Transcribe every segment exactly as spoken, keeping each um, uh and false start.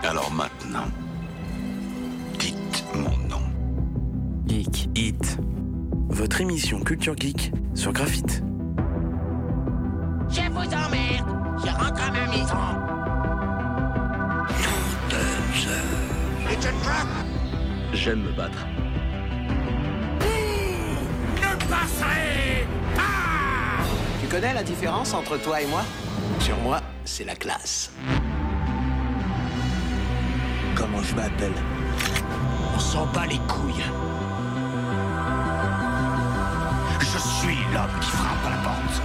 Alors maintenant, dites mon nom. Geek Hit, votre émission Culture Geek sur Graphite. Je vous emmerde, je rentre à ma maison. It's a trap. J'aime me battre. Ne passerez pas. Tu connais la différence entre toi et moi? Sur moi, c'est la classe. Comment je m'appelle? On s'en bat les couilles. Je suis l'homme qui frappe à la porte.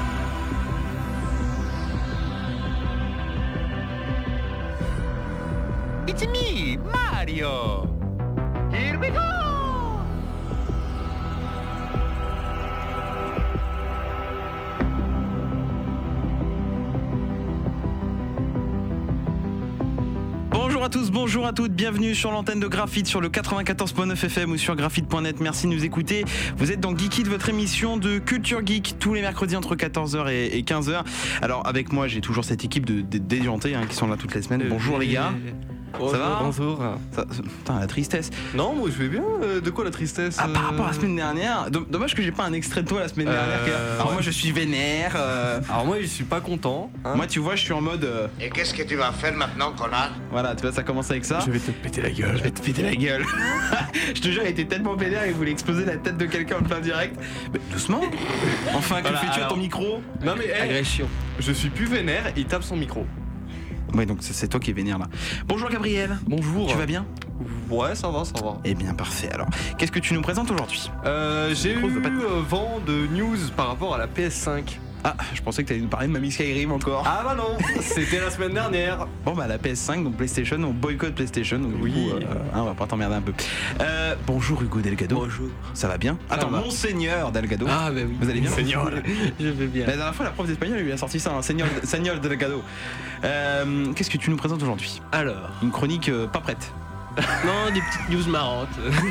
It's me, Mario! Here we go! Bonjour à tous, bonjour à toutes, bienvenue sur l'antenne de Graphite sur le quatre-vingt-quatorze virgule neuf F M ou sur graphite point net. Merci de nous écouter. Vous êtes dans Geek It, votre émission de Culture Geek tous les mercredis entre quatorze heures et quinze heures. Alors avec moi, j'ai toujours cette équipe de, de déjantés hein, qui sont là toutes les semaines. Bonjour les gars. Bonjour, ça va? Bonjour. Ça, ça, putain, la tristesse. Non, moi je vais bien. Euh, de quoi la tristesse? Ah, euh... par rapport à la semaine dernière. Dommage que j'ai pas un extrait de toi la semaine Euh, dernière. Alors ouais. moi je suis vénère. Euh... Alors moi je suis pas content. Hein. Moi tu vois, je suis en mode. Euh... Et qu'est-ce que tu vas faire maintenant, connard? Voilà, tu vois, ça commence avec ça. Je vais te péter la gueule. Je vais te péter la gueule. Je te jure, il était tellement vénère, il voulait exploser la tête de quelqu'un en plein direct. Mais doucement. Enfin, que Voilà, fais-tu à alors- ton micro? Non mais hey, Agression. je suis plus vénère, il tape son micro. Ouais, donc c'est c'est toi qui es vénère là. Bonjour Gabriel. Bonjour. Tu vas bien? Ouais, ça va, ça va. Eh bien, parfait. Alors, qu'est-ce que tu nous présentes aujourd'hui? Euh, j'ai micro, eu je veux pas te- euh, vent de news par rapport à la P S cinq. Ah, je pensais que tu allais nous parler de Mamie Skyrim encore. Ah bah non, c'était la semaine dernière. Bon, bah la P S cinq, donc PlayStation, on boycotte PlayStation. Donc, du Oui. coup, euh, hein, on va pas t'emmerder un peu. Euh, bonjour Hugo Delgado. Bonjour. Ça va bien? Ça Attends, va. Monseigneur Delgado. Ah bah oui. Vous allez bien? Seigneur. Je vais bien. La dernière fois, la prof d'espagnol elle lui a sorti ça, un Seigneur, Seigneur Delgado. Euh, Qu'est-ce que tu nous présentes aujourd'hui? Alors, Une chronique euh, pas prête. non, des petites news marrantes.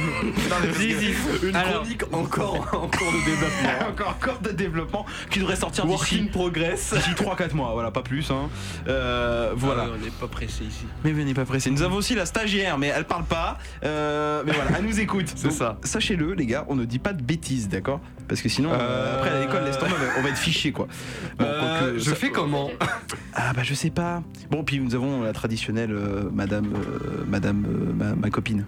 Si, si. Une Alors, chronique encore en cours de développement. encore, encore de développement qui devrait sortir Work in d'ici progress. d'ici trois quatre mois, voilà, pas plus. Hein. Euh, voilà. ah ouais, on n'est pas pressé ici. Mais venez pas pressé. Nous avons aussi la stagiaire, mais elle parle pas. Euh, mais voilà, elle nous écoute. C'est Donc, ça. Sachez-le, les gars, on ne dit pas de bêtises, d'accord? Parce que sinon, euh, Euh, après à l'école, laisse tomber, on va- on va être fichés, quoi. Bon, Euh, quoique, je ça- fais comment? Ah bah je sais pas. Bon, puis nous avons la traditionnelle euh, Madame, euh, Madame, euh, ma, ma copine.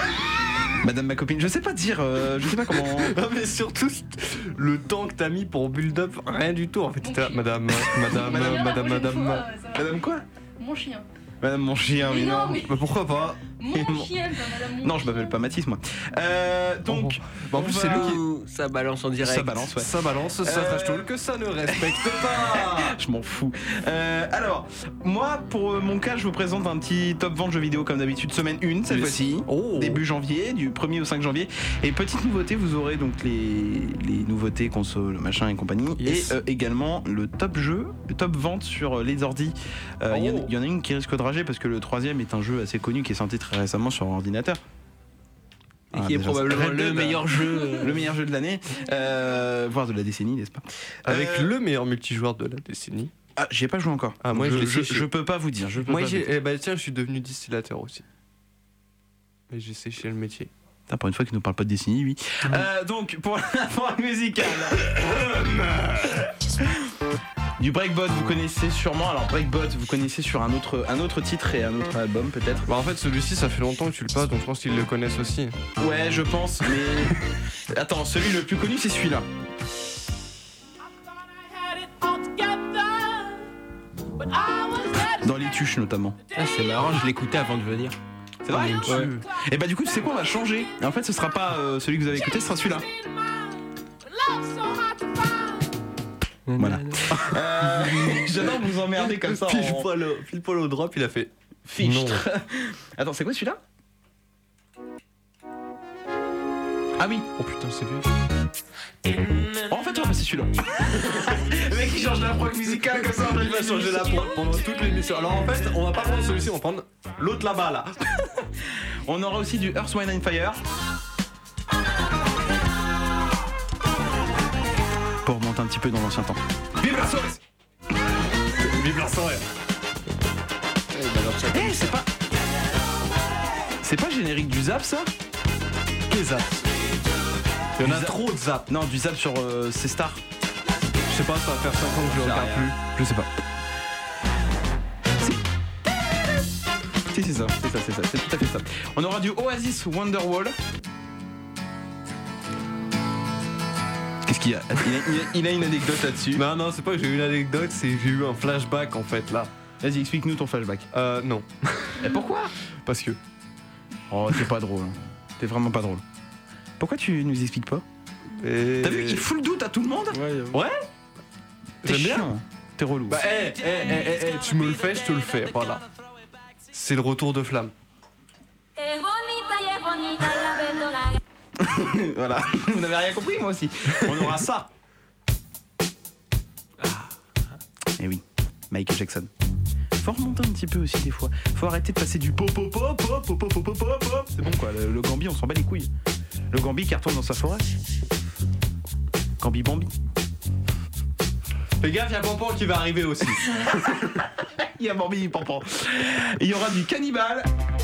Madame ma copine. Je sais pas dire. euh, je sais pas comment. Non mais surtout le temps que t'as mis pour build up, rien du tout en fait. T'étais là, madame, madame, Madame, madame, madame. Madame quoi? Mon chien. Madame mon chien, mais Mais non. non, mais- Bah pourquoi pas? Mon chien, pas madame mon Non, je m'appelle pas Mathis, moi. Euh, donc, Bah, en on plus va- c'est lui qui. Ouh, ça balance en direct. Ça balance, ouais. Ça balance, ça Euh, trash talk, que ça ne respecte pas. Je m'en fous. Euh, alors, moi, pour euh, mon cas, je vous présente un petit top vente jeux vidéo comme d'habitude, semaine un cette Yes. fois-ci. Oh. Début janvier, du premier au cinq janvier. Et petite nouveauté, vous aurez donc les, les nouveautés console, machin et compagnie. Yes. Et euh, également le top jeu, le top vente sur euh, les ordis. Euh, Il y en a- Oh. il y, en a une qui risque de rager parce que le troisième est un jeu assez connu qui est sorti très récemment sur ordinateur. Et Ah, qui est déjà, probablement Red le Dead, meilleur jeu. euh, Le meilleur jeu de l'année, euh, voire de la décennie, n'est-ce pas? Avec Euh, le meilleur multijoueur de la décennie. Ah, j'y ai pas joué encore. Ah, moi, Donc, je l'ai je, séché. je peux pas vous dire. Je peux Moi pas vous j'ai. dire. Eh bah tiens, je suis devenu distillateur aussi. Et j'ai séché le métier. Putain, pour une fois qu'il nous parle pas de Destiny, lui. Euh, donc, pour la fin musicale. Du Breakbot, vous connaissez sûrement. Alors, Breakbot, vous connaissez sur un autre, un autre titre et un autre album, peut-être. Bah en fait celui-ci ça fait longtemps que tu le passes donc je pense qu'ils le connaissent aussi. Ouais, je pense, mais. Attends, celui le plus connu, c'est celui-là. Dans les tuches, notamment. Ah, c'est marrant, je l'écoutais avant de venir. C'est vrai? Ouais. Et bah, du coup, tu sais quoi, on va changer. Et en fait, ce sera pas euh, celui que vous avez écouté, ce sera celui-là. Voilà. Euh, J'adore vous emmerder comme ça. Pile en- poil au- pile poil au drop il a fait. Fichtre. Non. Attends, c'est quoi celui-là? Ah oui. Oh putain c'est vieux. Oh, en fait, on va passer celui-là. Le mec, il change la prog musicale comme ça. Il va changer la prod pendant toute l'émission. Alors en fait on va pas prendre celui-ci, on va prendre l'autre là-bas là. On aura aussi du Earth, Wind and Fire. Pour remonter un petit peu dans l'ancien temps. Vive la soirée. Vive la soirée. Eh, c'est pas. C'est pas le générique du Zap ça? Quel zap? Il y en a Du zap. trop de zap. Non, du Zap sur euh, C Star. Je sais pas, ça va faire cinq ans que je le regarde plus. Je sais pas. Si, c'est ça, c'est ça, c'est ça, c'est tout à fait ça. On aura du Oasis Wonderwall. Qu'est-ce qu'il y a? Il a, il a- il a une anecdote là-dessus. Non, non, c'est pas que j'ai eu une anecdote, c'est que j'ai eu un flashback en fait là. Vas-y, explique-nous ton flashback. Euh, non. Et pourquoi? Parce que. Oh, t'es pas drôle. T'es vraiment pas drôle. Pourquoi tu nous expliques pas? Et... T'as vu qu'il fout le doute à tout le monde? Ouais. T'es J'aime bien. chiant. T'es relou. Bah, hé, hé, hé, hé, tu me le fais, je te le fais, voilà. C'est le retour de flamme. Voilà. Vous n'avez rien compris, moi aussi. On aura ça. Et oui, Michael Jackson. Faut remonter un petit peu aussi des fois. Faut arrêter de passer du pop pop pop pop pop pop pop pop pop. C'est bon quoi, le, le Gambi, on s'en bat les couilles. Le Gambi qui retourne dans sa forêt. Gambi Bambi. Fais gaffe, y'a Pampan qui va arriver aussi. Il y a Bambi et Pampan. Et il y aura du Cannibal.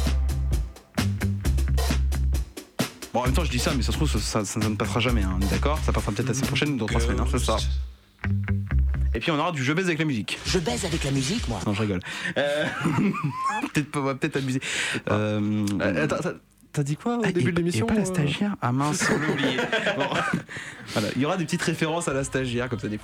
Bon, en même temps, je dis ça, mais ça se trouve, ça, ça, ça ne passera jamais, hein, on est d'accord? Ça passera peut-être la semaine prochaine ou dans trois semaines, hein, c'est ça. Et puis on aura du Je baise avec la musique. Je baise avec la musique, moi. Non, je rigole. Euh... peut-être pas, on va peut-être abuser. Euh... Euh, attends, t'as- t'as dit quoi au Ah, début et- de l'émission? et pas la euh stagiaire? Ah mince, on l'a oublié. Bon. Voilà, il y aura des petites références à la stagiaire comme ça des fois.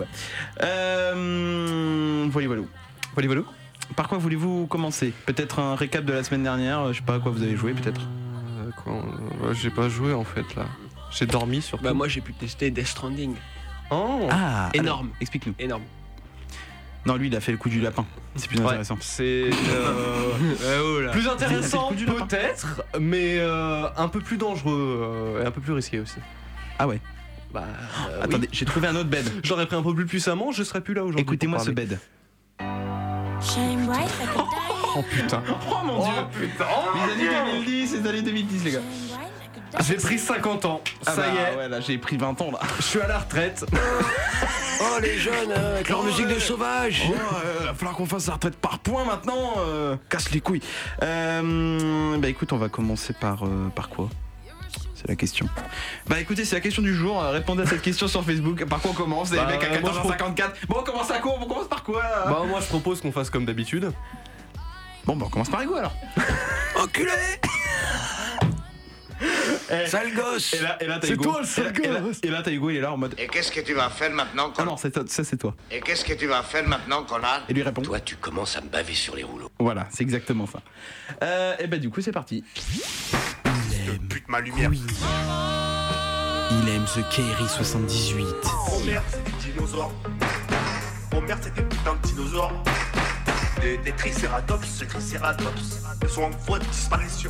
Euh... Voilà, voilà. Voilà, voilà. Par quoi voulez-vous commencer? Peut-être un récap de la semaine dernière. Je sais pas à quoi vous avez joué, peut-être. Euh, quoi, euh, J'ai pas joué en fait là. J'ai dormi surtout. Bah moi j'ai pu tester Death Stranding. Oh. Ah, Énorme. alors, explique-nous. Énorme. Non, lui, il a fait le coup du lapin. C'est plus Ouais, intéressant. c'est euh, plus intéressant Il a fait le coup du lapin. peut-être, mais euh, un peu plus dangereux euh, et un peu plus risqué aussi. Ah ouais. Bah, euh, Attendez, j'ai trouvé un autre bed. oui. J'aurais pris un peu plus puissamment, je serais plus là aujourd'hui. Écoutez-moi pour ce parler. bed. Oh putain. Oh mon dieu. putain. Les années deux mille dix, les années deux mille dix, les gars. J'ai pris cinquante ans. Ah Ça bah, y est. Ouais, là, j'ai pris vingt ans là. Je suis à la retraite. Oh, les jeunes, euh, avec leur musique de sauvage. Oh, euh, va falloir qu'on fasse la retraite par points maintenant. euh, casse les couilles. Euh, bah écoute, on va commencer par euh, par quoi? C'est la question. Bah écoutez, c'est la question du jour. euh, Répondez à cette question sur Facebook. Par quoi on commence? Bah, Les mecs à moi, je quatorze heures cinquante-quatre. Bon, on commence à quoi? On commence par quoi là? Bah moi je propose qu'on fasse comme d'habitude. Bon, bah on commence par Ego alors. Enculé. Eh, Sale gosse. Et là, et là t'as C'est Hugo. toi, le sale Et là- et là- gosse. Et là, t'as Hugo, il est là en mode. Et qu'est-ce que tu vas faire maintenant, Ah connard? non, c'est toi, ça c'est toi. Et qu'est-ce que tu vas faire maintenant, connard? Et lui répond. Toi, tu commences à me baver sur les rouleaux. Voilà, c'est exactement ça. Euh, et bah du coup, c'est parti. Pute ma lumière. Il aime ce Kerry soixante-dix-huit. Oh merde, c'est des dinosaures. Oh merde, c'est des putains de dinosaures. Des, des tricératops, des tricératops. Ils sont en voie de disparition.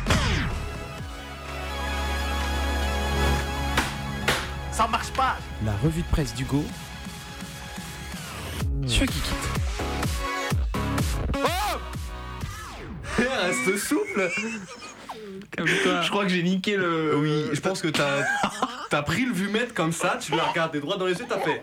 Ça marche pas. La revue de presse d'Hugo sur Geekit. Reste souple. Je crois que j'ai niqué le. Oui, je pense que t'as t'as pris le vumètre comme ça, tu l'as regardé droit dans les yeux, t'as fait.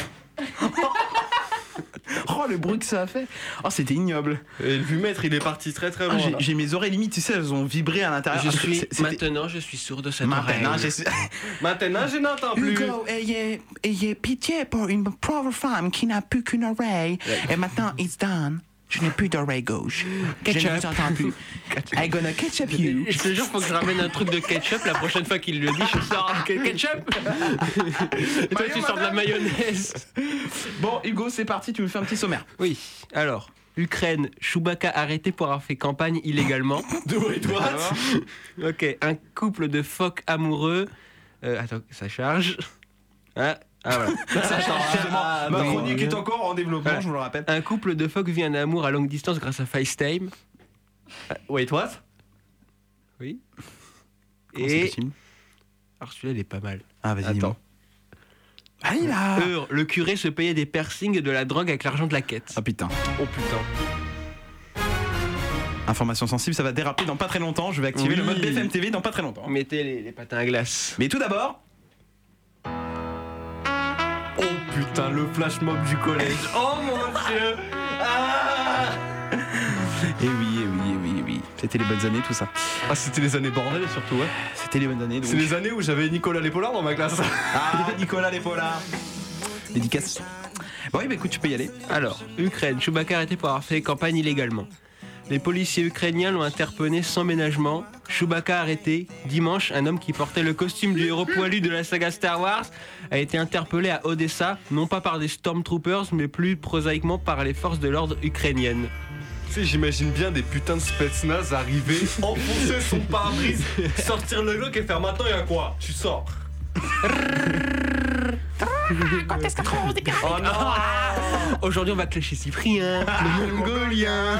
Oh, le bruit que ça a fait. Oh, c'était ignoble. Et le vumètre il est parti très très Ah, loin. j'ai, là. j'ai mes oreilles limites, tu sais, elles ont vibré à l'intérieur. Je Ah, suis c'est- c'était- maintenant je suis sourd de cette oreille. Maintenant, j'ai. Maintenant je n'entends plus. Hugo, ayez, ayez pitié pour une pauvre femme qui n'a plus qu'une oreille. Et maintenant, it's done. Je n'ai plus d'oreille gauche. Je ne vous entends plus. I'm gonna ketchup you. Je te jure, faut que je ramène un truc de ketchup la prochaine fois qu'il le dit. Je sors un ketchup. Et toi, tu sors de la mayonnaise. Bon, Hugo, c'est parti, tu me fais un petit sommaire. Oui, alors, Ukraine, Chewbacca arrêté pour avoir fait campagne illégalement. De wait what? Ok, un couple de phoques amoureux. Euh, attends, ça charge. Ah, ah voilà. Ça change. Ah, Ma non. chronique est encore en développement, Voilà. je vous le rappelle. Un couple de phoques vit un amour à longue distance grâce à FaceTime. Wait what? Oui. Comment c'est Et. possible Alors celui-là, il est pas mal. Ah, vas-y, Attends. dis-moi. Allez là. Euh, le curé se payait des piercings et de la drogue avec l'argent de la quête. Ah putain. Oh putain. Information sensible, ça va déraper dans pas très longtemps. Je vais activer Oui. le mode B F M T V dans pas très longtemps. Mettez les, les patins à glace. Mais tout d'abord. Oh putain, le flash mob du collège. Oh mon dieu. Ah. Et oui, et oui, et oui, et oui. C'était les bonnes années, tout ça. Ah, c'était les années bordel surtout, ouais. C'était les bonnes années. Donc. C'est les années où j'avais Nicolas Lépolard dans ma classe. Ah, Nicolas Lépolard. Dédicace. Bon, oui, bah écoute, tu peux y aller. Alors, Ukraine, Chewbacca arrêté pour avoir fait campagne illégalement. Les policiers ukrainiens l'ont interpellé sans ménagement. Chewbacca arrêté. Dimanche, un homme qui portait le costume du héros poilu de la saga Star Wars a été interpellé à Odessa, non pas par des Stormtroopers, mais plus prosaïquement par les forces de l'ordre ukrainiennes. Tu sais, j'imagine bien des putains de Spetsnaz arriver, enfoncer son pare-brise, sortir le Glock et faire maintenant il y a quoi? Tu sors. Quand est-ce qu'on des carrés? Oh non. Aujourd'hui, on va clasher Cyprien, le Mongolien.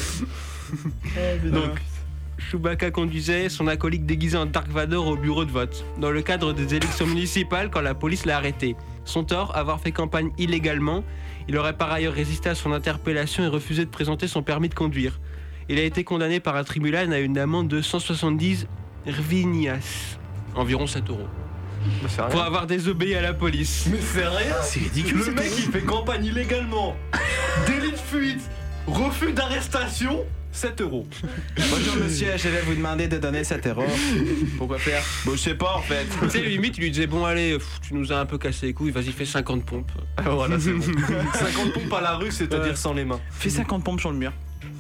Donc, Chewbacca conduisait son acolyte déguisé en Dark Vador au bureau de vote, dans le cadre des élections municipales quand la police l'a arrêté. Son tort, avoir fait campagne illégalement. Il aurait par ailleurs résisté à son interpellation et refusé de présenter son permis de conduire. Il a été condamné par un tribunal à une amende de cent soixante-dix hryvnias, environ sept euros. Pour avoir désobéi à la police. Mais c'est rien. C'est ridicule. Le mec il fait campagne illégalement. Délit de fuite. Refus d'arrestation. sept euros. Bonjour monsieur, je vais vous demander de donner sept euros. Pourquoi faire? Bon, je sais pas en fait. Tu sais, limite, il lui disait bon, allez, pff, tu nous as un peu cassé les couilles, vas-y, fais cinquante pompes. Ah, voilà, c'est bon. cinquante pompes à la rue, c'est-à-dire ouais. Sans les mains. Fais cinquante pompes sur le mur.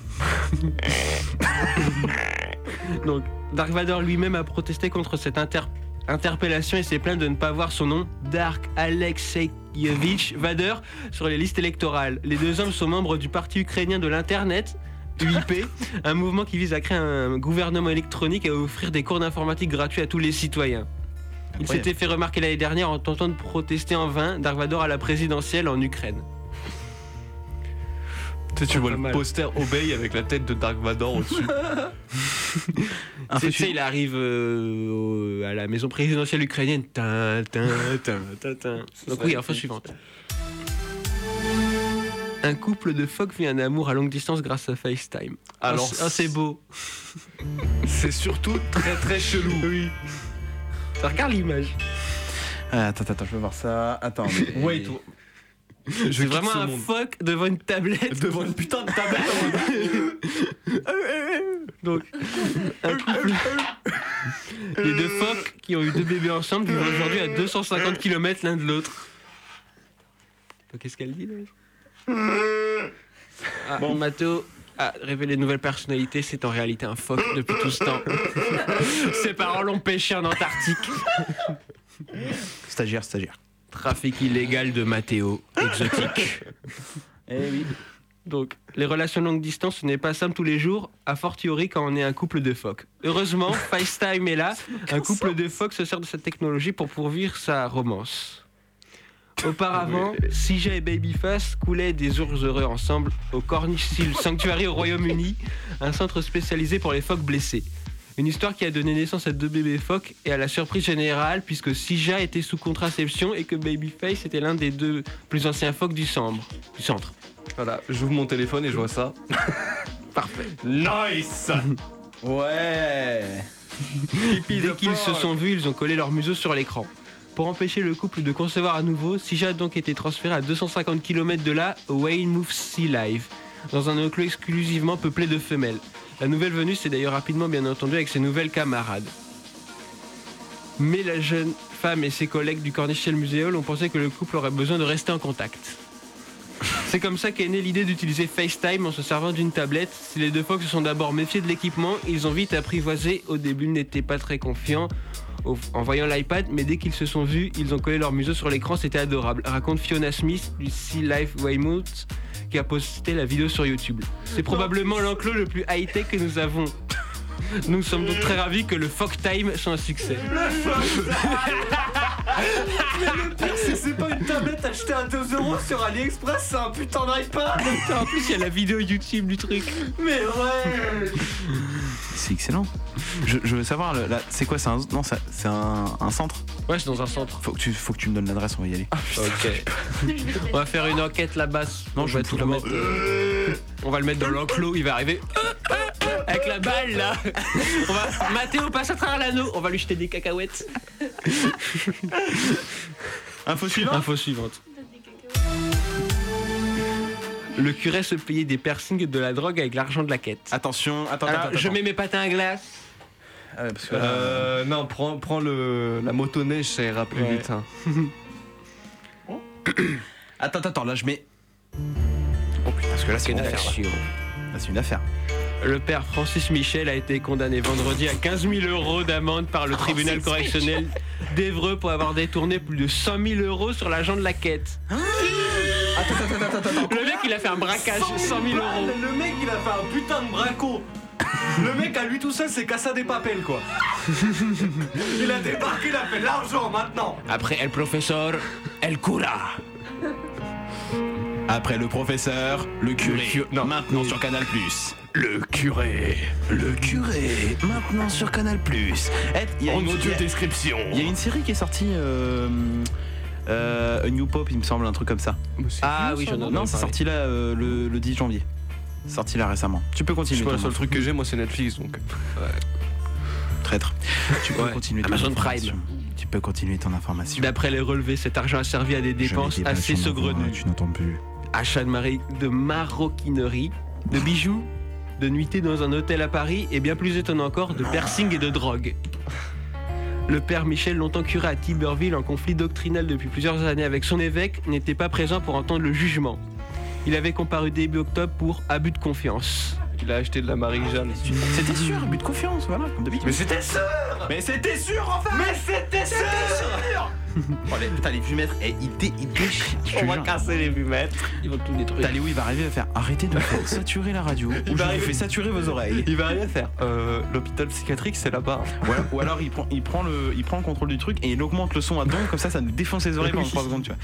Donc, Dark Vador lui-même a protesté contre cette inter- interpellation et s'est plaint de ne pas voir son nom, Dark Alexeyevich Vador, sur les listes électorales. Les deux hommes sont membres du parti ukrainien de l'Internet, U I P, un mouvement qui vise à créer un gouvernement électronique et à offrir des cours d'informatique gratuits à tous les citoyens. Il ouais. s'était fait remarquer l'année dernière en tentant de protester en vain Dark Vador à la présidentielle en Ukraine. Tu sais, tu vois le mal. Poster Obey avec la tête de Dark Vador au-dessus. Tu sais, il arrive euh, au, à la maison présidentielle ukrainienne. Tin, tin, tin, tin, tin. Donc oui, info suivante. Un couple de phoques vit un amour à longue distance grâce à FaceTime. Alors, oh, c'est beau. C'est surtout très très chelou. Oui. Ça regarde l'image. Ah, attends, attends, je veux voir ça. Attends, mais... Wait. Je c'est vraiment un phoque devant une tablette. Devant une putain de tablette. Donc, un couple. Les deux phoques qui ont eu deux bébés ensemble vivent aujourd'hui à deux cent cinquante kilomètres l'un de l'autre. Donc, qu'est-ce qu'elle dit là? Ah, bon, Mathéo a révélé une nouvelle personnalité, c'est en réalité un phoque depuis tout ce temps. Ses parents l'ont pêché en Antarctique. Stagiaire, stagiaire. Trafic illégal de Mathéo, exotique. Eh oui. Donc, les relations longue distance, ce n'est pas simple tous les jours, a fortiori quand on est un couple de phoques. Heureusement, FaceTime est là. Un couple de phoques se sert de cette technologie pour poursuivre sa romance. Auparavant, oui. Sija et Babyface coulaient des jours heureux ensemble au Cornish Seal Sanctuary au Royaume-Uni, un centre spécialisé pour les phoques blessés. Une histoire qui a donné naissance à deux bébés phoques et à la surprise générale puisque Sija était sous contraception et que Babyface était l'un des deux plus anciens phoques du centre. Du centre. Voilà, j'ouvre mon téléphone et je vois ça. Parfait. Nice. Ouais. Dès qu'ils se sont vus, ils ont collé leur museau sur l'écran. Pour empêcher le couple de concevoir à nouveau, Sija a donc été transféré à deux cent cinquante kilomètres de là, au Weymouth Sea Live, dans un enclos exclusivement peuplé de femelles. La nouvelle venue s'est d'ailleurs rapidement bien entendu avec ses nouvelles camarades. Mais la jeune femme et ses collègues du Cornish Seal Museum ont pensé que le couple aurait besoin de rester en contact. C'est comme ça qu'est née l'idée d'utiliser FaceTime en se servant d'une tablette. Si les deux phoques se sont d'abord méfiés de l'équipement, ils ont vite apprivoisé. Au début, ils n'étaient pas très confiants en voyant l'iPad, mais dès qu'ils se sont vus, ils ont collé leur museau sur l'écran, c'était adorable. Raconte Fiona Smith du Sea Life Weymouth qui a posté la vidéo sur YouTube. C'est probablement l'enclos le plus high-tech que nous avons. Nous sommes donc très ravis que le Phoque Time soit un succès. Mais le pire, c'est que c'est pas une tablette achetée à deux euros sur AliExpress, c'est un putain d'iPad. En plus, il y a la vidéo YouTube du truc. Mais ouais. C'est excellent. Je, je veux savoir, le, là, c'est quoi? C'est un, non, ça, c'est un, un centre? Ouais, c'est dans un centre. Faut que tu, faut que tu me donnes l'adresse, on va y aller. Ah, ok. On va faire une enquête là-bas. Non, on je va vais tout le mettre. Euh, on va le mettre dans l'enclos. Il va arriver avec la balle là. On va. Mathéo passe à travers l'anneau. On va lui jeter des cacahuètes. Info suivante. Info suivante. Le curé se payait des piercings et de la drogue avec l'argent de la quête. Attention, attends, Alors, attends, attends. je mets mes patins à glace. Ah ouais, parce que là, Euh, non, prends, prends le, la motoneige, ça ira plus Ouais. vite. Hein. Attends, attends, là je mets. Oh putain, parce que là c'est une affaire. Là, Là, c'est une affaire. Le père Francis Michel a été condamné vendredi à quinze mille euros d'amende par le tribunal correctionnel d'Évreux pour avoir détourné plus de cent mille euros sur l'agent de la quête. Attends, attends, attends, attends, attends. Le mec, il a fait un braquage, cent mille euros. Le mec, il a fait un putain de braco. Le mec, à lui tout seul, c'est Casa des Papel, quoi. Il a débarqué, il a fait de l'argent maintenant. Après El Professeur, El Cura. Après le professeur, le curé. cu- non. Maintenant sur Canal Plus. Le curé. Le curé. Maintenant sur Canal Plus. Il y a En une audio il y a- description. il y a une série qui est sortie. Euh, euh, A New Pop, il me semble, un truc comme ça. Ah oui, j'en ai Non, c'est sorti là euh, le, le dix janvier. Sorti là récemment. Tu peux Je continuer. sais pas, le ton seul info. truc que j'ai, moi, c'est Netflix, donc. Traître. Tu peux Ouais. continuer ton Amazon information. Tu peux continuer ton information. D'après les relevés, cet argent a servi à des dépenses assez saugrenues. Tu n'entends plus. Achat de, mari- de maroquinerie, de bijoux, de nuitées dans un hôtel à Paris et bien plus étonnant encore, de piercing et de drogue. Le père Michel, longtemps curé à Tiberville en conflit doctrinal depuis plusieurs années avec son évêque, n'était pas présent pour entendre le jugement. Il avait comparu début octobre pour abus de confiance. Il a acheté de la Marie-Jeanne. C'était sûr, but de confiance, voilà, comme d'habitude. Mais c'était sûr. Mais c'était sûr, enfin. Mais c'était sûr. Oh, les, putain, les fumètres, eh, ils, dé, ils déchirent. je te On va jure. casser les fumètres. Ils vont tout détruire. Putain, Léo, il va arriver à faire arrêtez de faire saturer la radio. Il Ou je va vous arriver- fais saturer vos oreilles. Il va rien faire. Euh, l'hôpital psychiatrique, c'est là-bas. Ou alors, ou alors il, prend, il, prend le, il prend le contrôle du truc et il augmente le son à don, comme ça, ça nous défonce les oreilles pendant Oui. trois secondes, tu vois.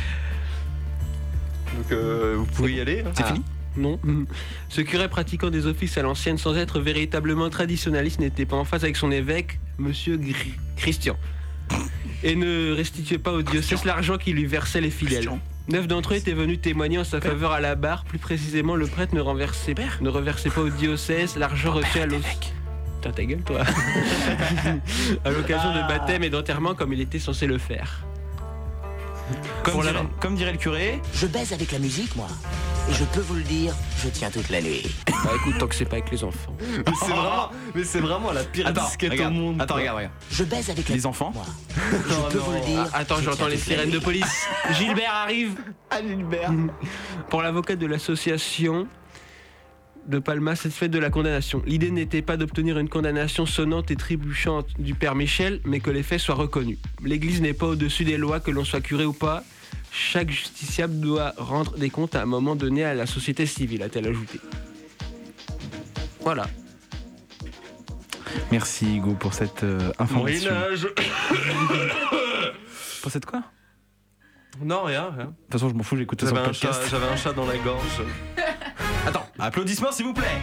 Donc, euh, vous pouvez y aller. hein. C'est Ah. fini. Non. Ce curé pratiquant des offices à l'ancienne sans être véritablement traditionnaliste n'était pas en phase avec son évêque, monsieur Gri- Christian, et ne restituait pas au diocèse l'argent qui lui versait les fidèles. Christian. Neuf d'entre eux étaient venus témoigner en sa faveur à la barre. Plus précisément, le prêtre ne, renversait, ne reversait pas au diocèse l'argent reçu à l'os. Putain, ta gueule, toi. À l'occasion de baptême et d'enterrement, comme il était censé le faire. Comme, Pour la- dirait, comme dirait le curé. Je baise avec la musique, moi. Et je peux vous le dire, je tiens toute la nuit. Bah écoute, tant que c'est pas avec les enfants. Mais c'est vraiment, mais c'est vraiment la pire Attends, disquette regarde, au monde. attends, quoi. regarde, regarde. Je baise avec la Les enfants. moi. Je peux vous le dire. Ah, attends, je j'entends tiens les toute la sirènes de nuit. police. Gilbert arrive. Ah, Gilbert. Pour l'avocat de l'association de Palma, satisfait de la condamnation. L'idée n'était pas d'obtenir une condamnation sonnante et trébuchante du père Michel, mais que les faits soient reconnus. L'Église n'est pas au-dessus des lois, que l'on soit curé ou pas. Chaque justiciable doit rendre des comptes à un moment donné à la société civile, a-t-elle ajouté. Voilà. Merci Hugo pour cette euh, information. Moyen-Âge. Pour cette quoi? De Non, rien, rien. toute façon, je m'en fous, j'écoute ça sur J'avais le un, chat, podcast. j'avais un chat dans la gorge. Attends, applaudissements s'il vous plaît.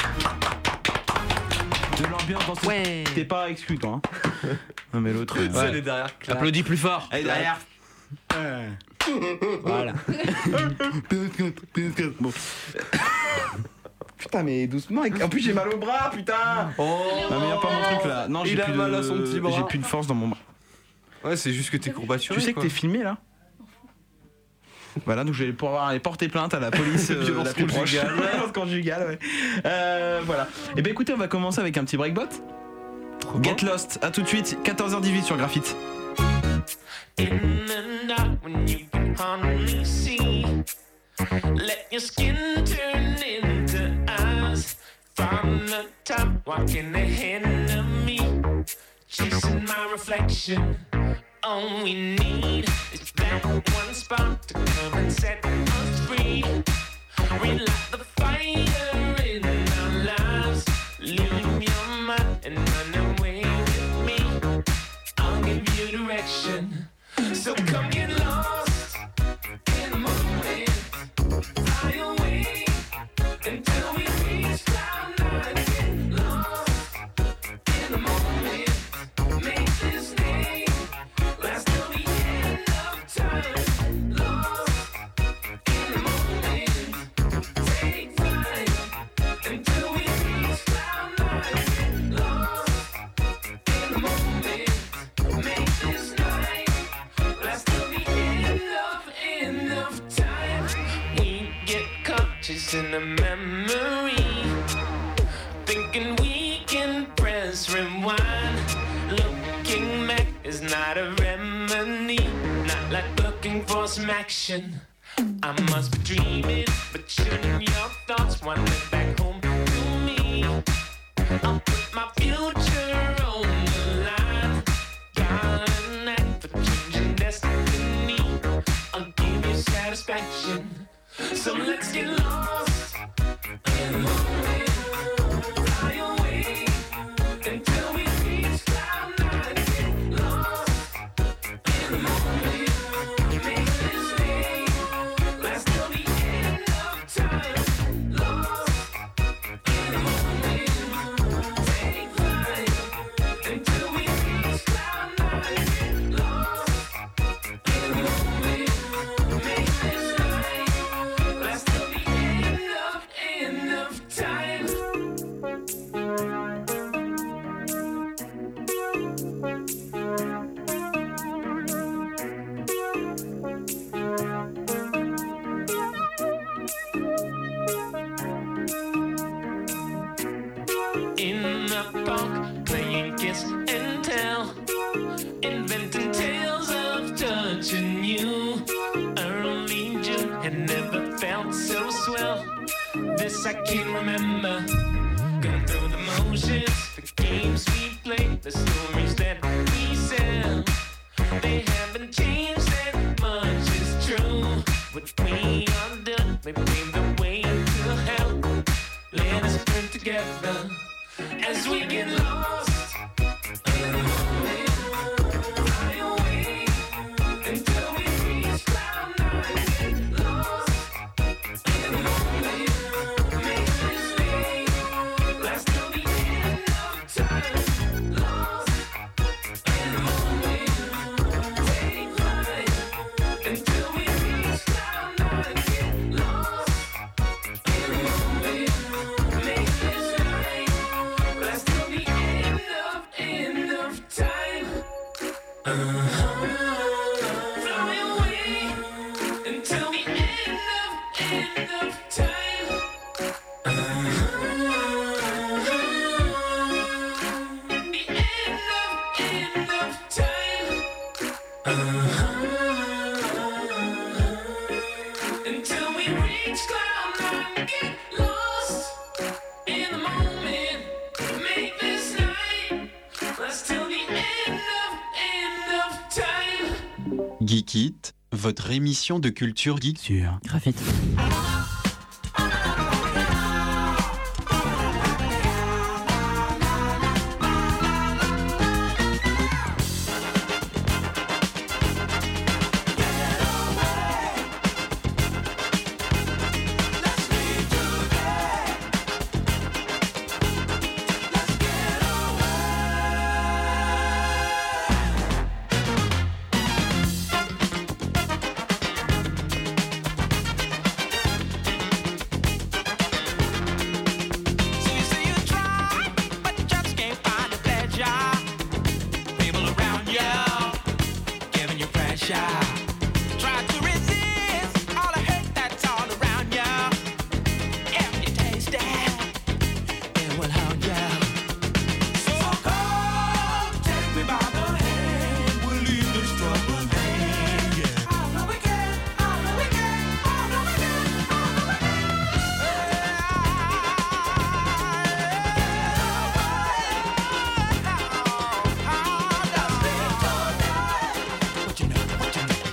De l'ambiance dans ce. Ouais. T'es pas exclu toi. Hein. Non mais l'autre. euh, Ça, ouais. elle est derrière. clap. Applaudis plus fort. Allez, derrière. Voilà. Bon. Putain mais doucement. En plus j'ai mal au bras, putain. Oh. Non mais y a pas mon truc là. Non, j'ai Il a plus mal de... à son petit bras. J'ai plus de force dans mon bras. Ouais, c'est juste que t'es courbaturé. Tu sais que quoi. t'es filmé là? Voilà, donc je vais pouvoir aller porter plainte à la police euh, Violence la plus proche. conjugale. Violence conjugale, ouais. Euh, voilà. Et ben écoutez, on va commencer avec un petit breakbot. Get Lost, à tout de suite, quatorze heures dix-huit sur Graphite. In the dark when you can hardly see, let your skin turn into eyes. From the top, walking ahead of me, chasing my reflection. All we need is that one spark to come and set us free. Relight the fire in our lives. Leave your mind and run away with me. I'll give you direction. So come get lost in the moment. Fly away until we reach cloud nine. Get lost in the moment. Make this day last till the end of time. Lost in the moment. Take time. chasing a memory, thinking we can press rewind. Looking back is not a remedy, not like looking for some action. I must be dreaming, but shouldn't your thoughts wander back home to me? I'll put my future on the line. Got an act for changing destiny. I'll give you satisfaction. So let's get lost in the moment. Fly away until we reach cloud nine. Get lost in the moment. Make this day last till the end of time. Lost in the moment. Take flight until we reach cloud nine. Get lost in the moment. Make this night last till the end of, end of time. In the park, playing kiss and tell, inventing tales of touching you. Early June had never felt so swell. This I can remember. Going through the motions, the games we play, the stories that we sell. They haven't changed that much, it's true. What we are done, they pave the way to hell. Let us burn together as we get lost in the moment. Fly away until we reach cloud nine. Get lost in the moment. Make this day last till the end of time. Lost in the moment. Take flight until we reach cloud nine. Get lost in the moment. Make this night last till the end of, end of time. Uh-huh. Fly away until the end of, end of time. Uh-huh. The end of, end of time. Uh-huh. Until we reach cloud nine, get lost in the moment. Make this night last till the end of, end of time. Geek It, votre émission de culture geek sur Graphite. So you say you try, but you just can't find the pleasure. People around you giving you pressure. Try to resist all the hate that's all around you. If you taste it, it will haunt you. So come, take me by the hand. We'll leave this trouble hanging. Oh no we can't, oh no we can't, oh no we can't, oh no we can't. What you know, what you know.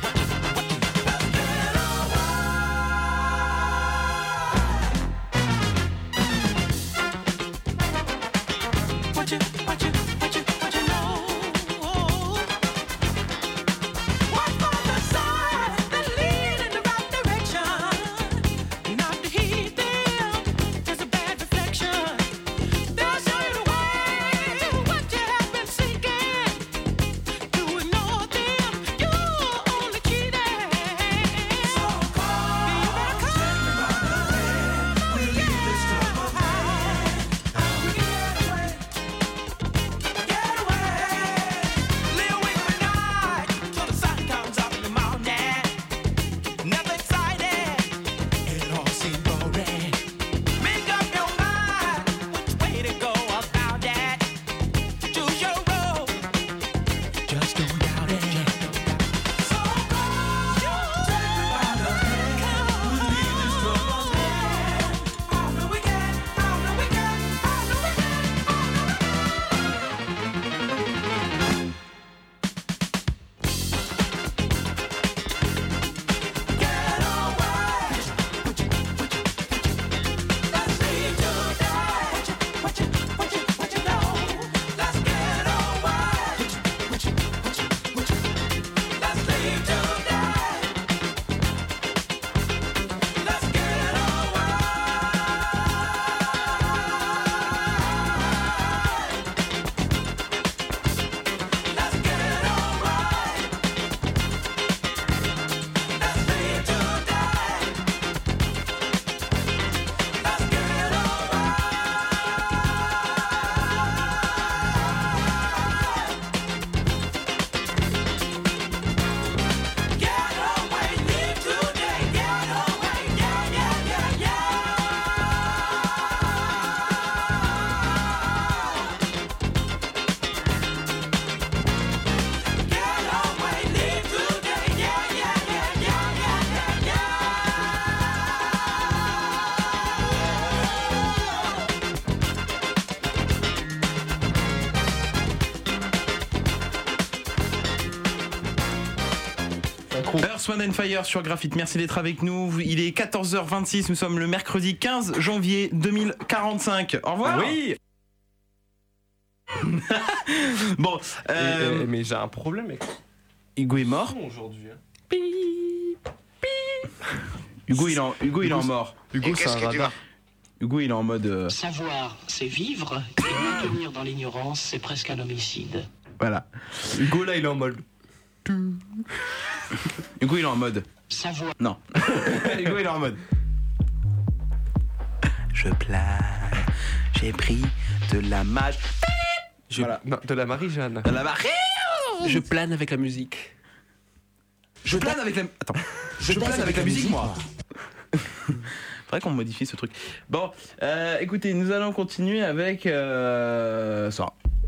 con. Earth, Wind and Fire sur Graphite, merci d'être avec nous. Il est quatorze heures vingt-six, nous sommes le mercredi quinze janvier deux mille quarante-cinq. Au revoir. Oui. Bon, euh, Et, et, mais j'ai un problème avec Hugo est mort. aujourd'hui. Hein. Hugo il est en, Hugo, il est en mort. Hugo, c'est un radar. Hugo il est en mode. Euh... Savoir, c'est vivre, et maintenir dans l'ignorance, c'est presque un homicide. Voilà. Hugo là, il est en mode. Hugo il est en mode. Savoir. Non. Hugo il est en mode. Je plane, j'ai pris de la mage. Je... Voilà. Non, de la Marie-Jeanne. De la Marie. Je plane avec la musique. Je plane avec la. Attends. Je, je plane avec la musique, moi. Faudrait qu'on modifie ce truc. Bon, euh, écoutez, nous allons continuer avec euh, ça.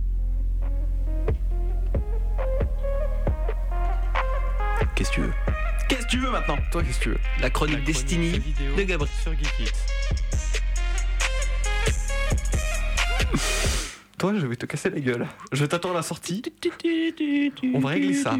Qu'est-ce que tu veux? Qu'est-ce que tu veux maintenant? Toi, qu'est-ce que tu veux? La chronique Destiny de Gabriel sur Geekit. Toi, je vais te casser la gueule. Je t'attends à la sortie. On va régler ça.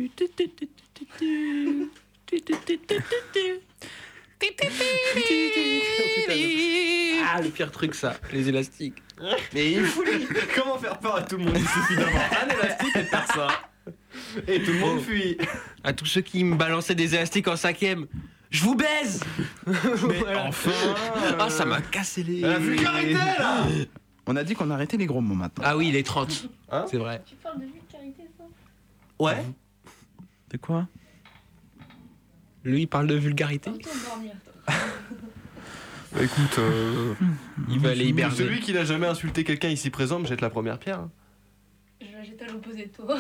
Ah, le pire truc, ça, les élastiques. Mais il faut lui. Comment faire peur à tout le monde? Il suffit d'avoir un élastique et de faire ça. Et tout le monde fuit. À tous ceux qui me balançaient des élastiques en cinquième, je vous baise. Mais voilà. Enfin. Ah, ça m'a cassé les. La vulgarité là. On a dit qu'on arrêtait les gros mots maintenant. Ah oui, il est trente. Hein? C'est vrai. Tu parles de vulgarité, ça? Ouais. De quoi? Lui, il parle de vulgarité. Bah écoute, euh, il va aller hiberner. Celui qui n'a jamais insulté quelqu'un ici présent me jette la première pierre. Hein. Je la jette à l'opposé de toi.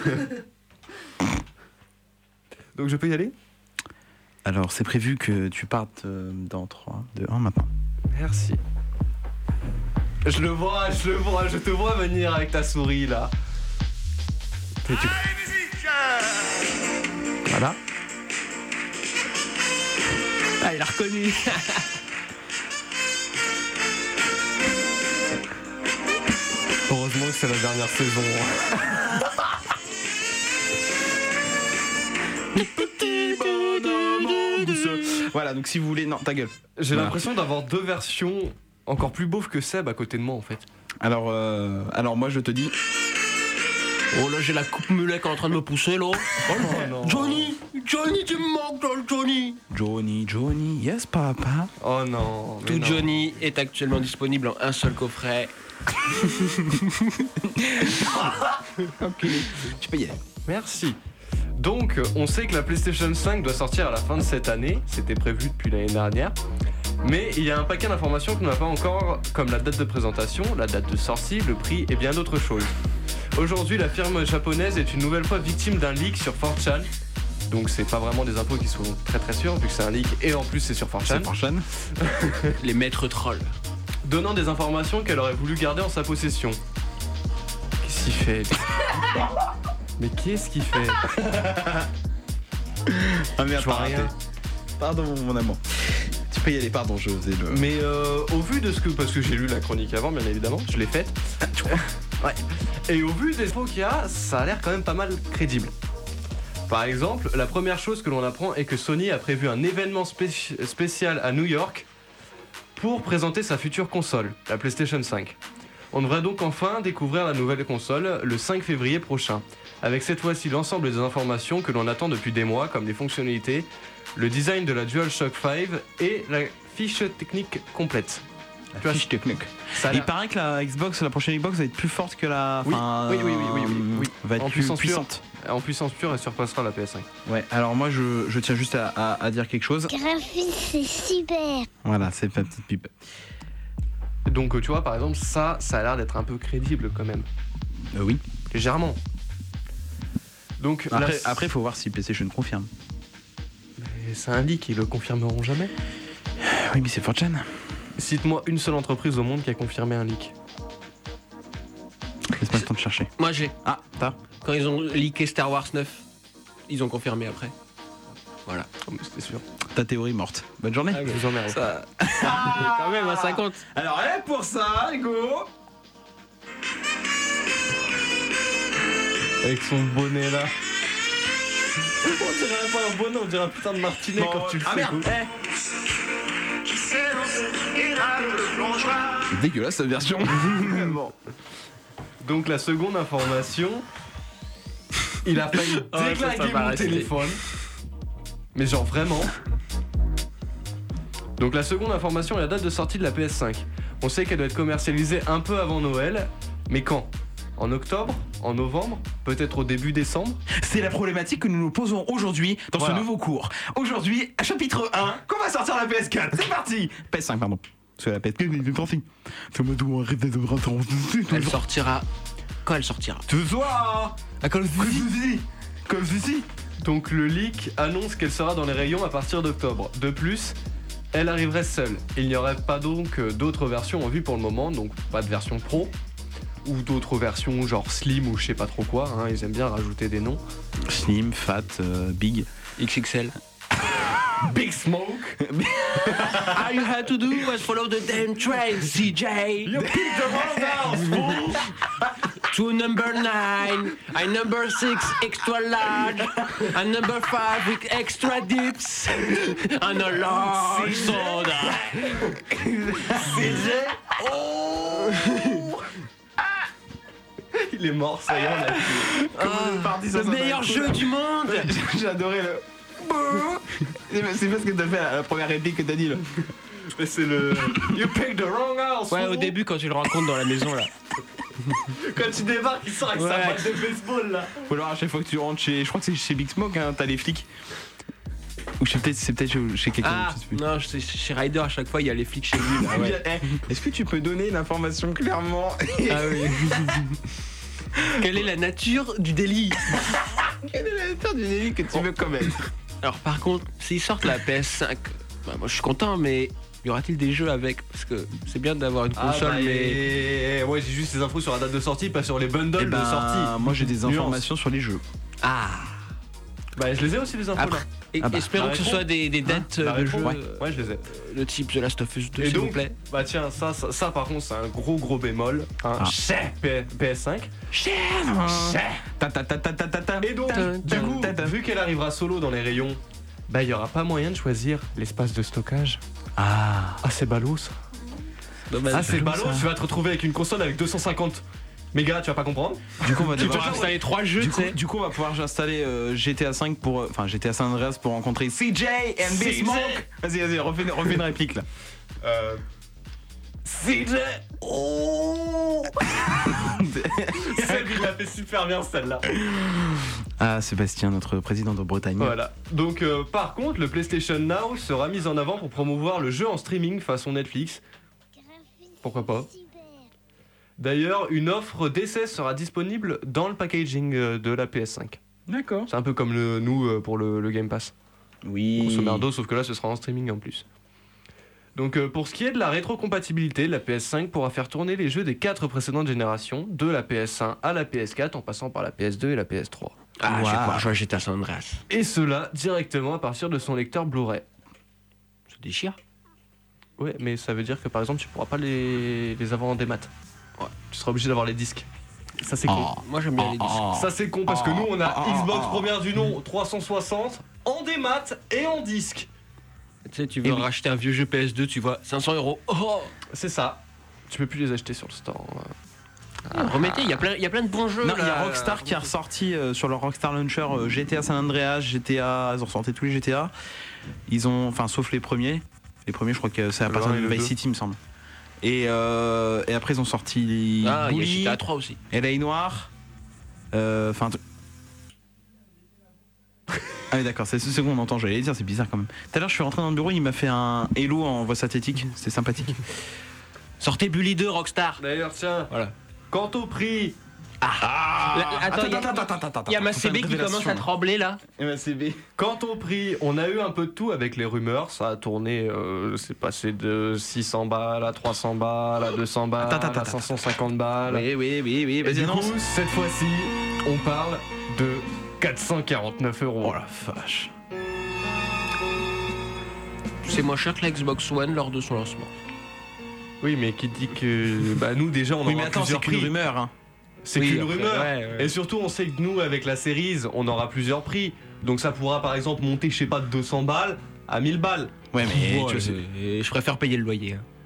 Donc je peux y aller? Alors, c'est prévu que tu partes euh, dans trois, deux, un maintenant. Merci. Je le vois, je le vois, je te vois venir avec ta souris là. Et tu... Voilà. Ah, il a reconnu. Heureusement que c'est la dernière saison. Voilà, donc si vous voulez... Non, ta gueule. J'ai Voilà. l'impression d'avoir deux versions encore plus beaufs que Seb à côté de moi en fait. Alors, euh, alors moi je te dis... Oh là, j'ai la coupe mulet qui est en train de me pousser là. Oh non, non. Johnny, Johnny, tu me manques dans le Johnny. Johnny, Johnny, yes papa. Oh non. mais Tout non. Johnny est actuellement disponible en un seul coffret. Ok, tu peux y aller. Merci. Donc, on sait que la PlayStation cinq doit sortir à la fin de cette année. C'était prévu depuis l'année dernière. Mais il y a un paquet d'informations qu'on n'a pas encore, comme la date de présentation, la date de sortie, le prix et bien d'autres choses. Aujourd'hui, la firme japonaise est une nouvelle fois victime d'un leak sur four chan. Donc c'est pas vraiment des infos qui sont très très sûres vu que c'est un leak et en plus c'est sur four chan. C'est four chan. Les maîtres trolls. Donnant des informations qu'elle aurait voulu garder en sa possession. Qu'est-ce qu'il fait? Mais qu'est-ce qu'il fait? Ah merde, Je vois t'as raté. rien. Pardon mon amour. Tu peux y aller, pardon, je faisais le... Mais euh, au vu de ce que... Parce que j'ai lu la chronique avant bien évidemment, je l'ai faite. Ouais. Et au vu des infos qu'il y a, ça a l'air quand même pas mal crédible. Par exemple, la première chose que l'on apprend est que Sony a prévu un événement spéci- spécial à New York pour présenter sa future console, la PlayStation cinq. On devrait donc enfin découvrir la nouvelle console le cinq février prochain, avec cette fois-ci l'ensemble des informations que l'on attend depuis des mois, comme les fonctionnalités, le design de la DualShock cinq et la fiche technique complète. La Tu vois, fiche technique. Ça a Il l'air- paraît que la Xbox, la prochaine Xbox va être plus forte que la... Oui, enfin, oui, oui, oui, oui, oui, oui. Va être En plus puissance pure. puissante. En puissance pure, elle surpassera la P S cinq. Ouais, alors moi je, je tiens juste à, à- à dire quelque chose. Graphite, c'est super. Voilà, c'est ma petite pub. Donc tu vois, par exemple, ça, ça a l'air d'être un peu crédible quand même. Euh, oui. Légèrement. Donc Après, là, après, faut voir si PlayStation confirme. mais c'est un leak, ils le confirmeront jamais. Oui, mais c'est four chan. Cite-moi une seule entreprise au monde qui a confirmé un leak. Laisse pas le temps de chercher. Moi j'ai. Ah, t'as. Quand ils ont leaké Star Wars neuf, ils ont confirmé après. Voilà. Oh, mais c'était sûr. Ta théorie morte. Bonne journée. Ah, mais j'en ai rien. Ça... quand même à cinquante. Alors, et pour ça, Hugo. Avec son bonnet là. On dirait pas un bonhomme, on dirait un putain de martinet Bon, quand tu le ah fais. merde, quoi. eh. Qui s'élance et râle le plongeoir. Dégueulasse cette version. Bon. Donc la seconde information, il a failli Oh, ça, ça déglinguer va mon rester. téléphone. Mais genre vraiment. Donc la seconde information est la date de sortie de la P S cinq. On sait qu'elle doit être commercialisée un peu avant Noël, mais quand ? En octobre ? En novembre ? Peut-être au début décembre ? C'est la problématique que nous nous posons aujourd'hui dans Voilà. ce nouveau cours. Aujourd'hui, à chapitre un, qu'on va sortir la P S quatre. C'est parti. P S cinq, pardon. Parce que la P S quatre, il est sorti. Elle sortira quand elle sortira. Ce soir. À Call of Duty. Call of Duty. Donc le leak annonce qu'elle sera dans les rayons à partir d'octobre. De plus, elle arriverait seule. Il n'y aurait pas donc euh, d'autres versions en vue pour le moment, donc pas de version pro. Ou d'autres versions genre Slim ou je sais pas trop quoi, hein, ils aiment bien rajouter des noms. Slim, Fat, euh, Big. X X L. Big Smoke. All you had to do was follow the damn train, C J. You picked the wrong house, fool. To number nine, I number six extra large, and number five with extra dips, and a large soda. C J. Oh. Il est mort, ça y est, on l'a tué. Ah, le meilleur jeu du monde. J'ai adoré le. C'est parce que t'as fait la première réplique que t'as dit là. Mais c'est le. You picked the wrong house. Ouais, fool. au début quand tu le rencontres dans la maison là. Quand tu débarques, il sort avec sa Ouais. batte de baseball là. Ou alors à chaque fois que tu rentres chez. Je crois que c'est chez Big Smoke, hein, t'as les flics. Ou je sais peut-être, c'est peut-être chez, chez quelqu'un. Ah je sais plus. non, c'est chez Ryder à chaque fois il y a les flics chez lui là. Ouais. Eh, est-ce que tu peux donner l'information clairement? Ah oui. Quelle est la nature du délit? Quelle est la nature du délit que tu veux commettre? Alors par contre, s'ils sortent la P S cinq, bah, moi je suis content, mais y aura-t-il des jeux avec? Parce que c'est bien d'avoir une console, ah bah, mais... et... Ouais, j'ai juste les infos sur la date de sortie, pas sur les bundles Eh ben, de sortie. moi j'ai des Nuance. informations sur les jeux. Ah. Bah je les ai aussi les infos Après, là. et- Ah bah, espérons la que ce rétro. soit des, des dates La de rétro, jeux ouais. euh, Ouais, je les ai. le type The Last of Us deux, Et s'il vous donc, plaît. bah tiens, ça, ça, ça, par contre c'est un gros gros bémol. Hein. Ah. Chez P- PS5. Chef. Ta ta ta ta ta ta ta. Et donc, Dun, du dun, coup, dun, dun. vu qu'elle arrivera solo dans les rayons, bah il y aura pas moyen de choisir l'espace de stockage. Ah. Ah c'est ballot ça. Dommage. Ah c'est ballot, ballot, ça. tu vas te retrouver avec une console avec deux cent cinquante mégas, tu vas pas comprendre. Du coup on va Tu devoir vas installer trois jeux, Du tu coup, sais. du coup, on va pouvoir installer euh, G T A cinq pour, euh, enfin G T A San Andreas pour rencontrer C J et C Big J. Smoke. Vas-y, vas-y, refais, refais une réplique là. Euh... C J. Oh. Celle il l'a fait super bien celle-là. Ah, Sébastien, notre président de Bretagne. Voilà. Donc euh, par contre, le PlayStation Now sera mis en avant pour promouvoir le jeu en streaming façon Netflix. Pourquoi pas. D'ailleurs, une offre d'essai sera disponible dans le packaging euh, de la P S cinq. D'accord. C'est un peu comme le, nous euh, pour le, le Game Pass. Oui. Grosso merdo, sauf que là, ce sera en streaming en plus. Donc euh, pour ce qui est de la rétrocompatibilité, la P S cinq pourra faire tourner les jeux des quatre précédentes générations, de la P S un à la P S quatre en passant par la P S deux et la P S trois. Ah, Wow. j'ai pas joué à G T A San Andreas. Et cela directement à partir de son lecteur Blu-ray. Ça déchire. Ouais, mais ça veut dire que par exemple, tu pourras pas les, les avoir en démat. Ouais, tu seras obligé d'avoir les disques. Ça c'est con. Oh. Moi j'aime bien les disques. Oh. Ça c'est con parce que nous on a Oh. Xbox première du nom trois cent soixante en démat et en disque. Tu sais, tu veux Et oui. racheter un vieux jeu P S deux, tu vois, cinq cents euros. Oh, C'est ça. Tu peux plus les acheter sur le store. Ah, remettez, il y a plein, il y a plein de bons jeux. Non, il y a là. Rockstar qui a ressorti euh, sur leur Rockstar Launcher euh, G T A San Andreas, G T A, ils ont ressorti tous les G T A. Ils ont, enfin, sauf les premiers. Les premiers, je crois que c'est à Le partir un et de le Vice deux. City, il me semble. Et, euh, et après, ils ont sorti Ah, il y a Bully, G T A trois aussi. L A Noir. euh, Enfin. t- ah, oui, d'accord, c'est ce second on entend, j'allais dire, c'est bizarre quand même. Tout à l'heure, je suis rentré dans le bureau, il m'a fait un Hello en voix synthétique, c'était sympathique. Sortez Bully deux, Rockstar. D'ailleurs, tiens, Voilà. quant au prix. Ah, Là, attends, il y a- attends, attends, attends, il y a ma faut C B faire une qui commence révélation, à là. trembler là. M C B. Quant au prix, on a eu un peu de tout avec les rumeurs. Ça a tourné, euh, c'est passé de six cents balles à trois cents balles à deux cents balles Attends, attends, à cinq cent cinquante balles. Oui, oui, oui, oui, Et vas-y, du non. coup, cette fois-ci, on parle de quatre cent quarante-neuf euros. Oh la vache. C'est moins cher que la Xbox One lors de son lancement. Oui, mais qui dit que. Bah, nous, déjà, on Oui, aura mais attends, c'est plusieurs qu'une prix. rumeur. Hein. C'est Oui, qu'une après, rumeur. ouais, ouais. Et surtout, on sait que nous, avec la Series, on aura plusieurs prix. Donc ça pourra par exemple monter, je sais pas, de deux cents balles à mille balles. Ouais, mais Ouais, tu sais. je, je préfère payer le loyer. hein.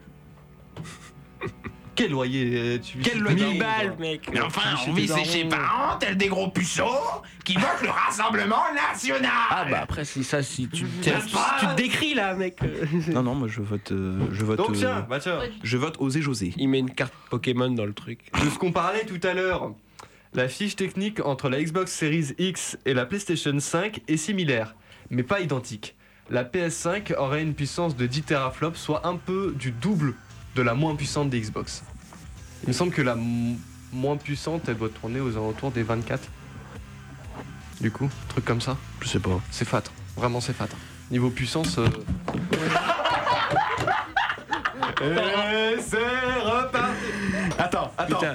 Quel loyer tu Quel loyer mille balles, mec. Mais enfin, chez on tes vit darons. chez ses parents, tel des gros puceaux qui votent le Rassemblement National. Ah bah après si ça si tu, tu, N'est-ce pas tu te décris là mec. Non, non, moi je vote. euh, je vote. Donc euh, tiens, bah tiens, je vote Osez José. Il met une carte Pokémon dans le truc. de ce qu'on parlait tout à l'heure, la fiche technique entre la Xbox Series X et la PlayStation cinq est similaire, mais pas identique. La P S cinq aurait une puissance de dix teraflops, soit un peu du double de la moins puissante des Xbox. Il me semble que la m- moins puissante, elle doit tourner aux alentours des vingt-quatre. Du coup, truc comme ça. Je sais pas. C'est fat, vraiment c'est fat. Niveau puissance... Euh... Et c'est reparti. Attends, attends. Putain.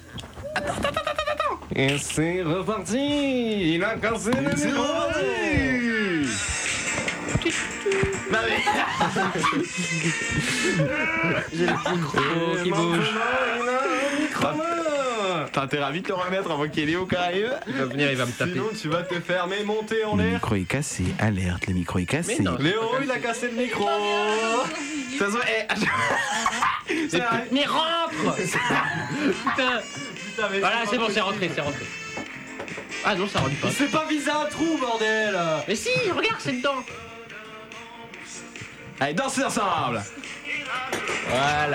Et c'est reparti. Il a cassé le C'est micro. Non, mais- J'ai le micro Et qui maintenant, bouge. il a un micro. T'as intérêt à vite le remettre avant qu'il y ait Léo qui arrive. Il va venir, il va me taper. Sinon, tu vas te faire mais monter en Le l'air. micro est cassé, alerte, le micro est cassé. Mais non. Léo, il a cassé le micro. De toute façon, eh, Mais, c'est vrai. mais rentre. Putain. Putain, mais Voilà, c'est bon, c'est rentré, c'est rentré. Ah non, ça rentre pas. Il s'est pas visé un trou, bordel. Mais si, regarde, c'est dedans. Allez, dansez ensemble. Voilà.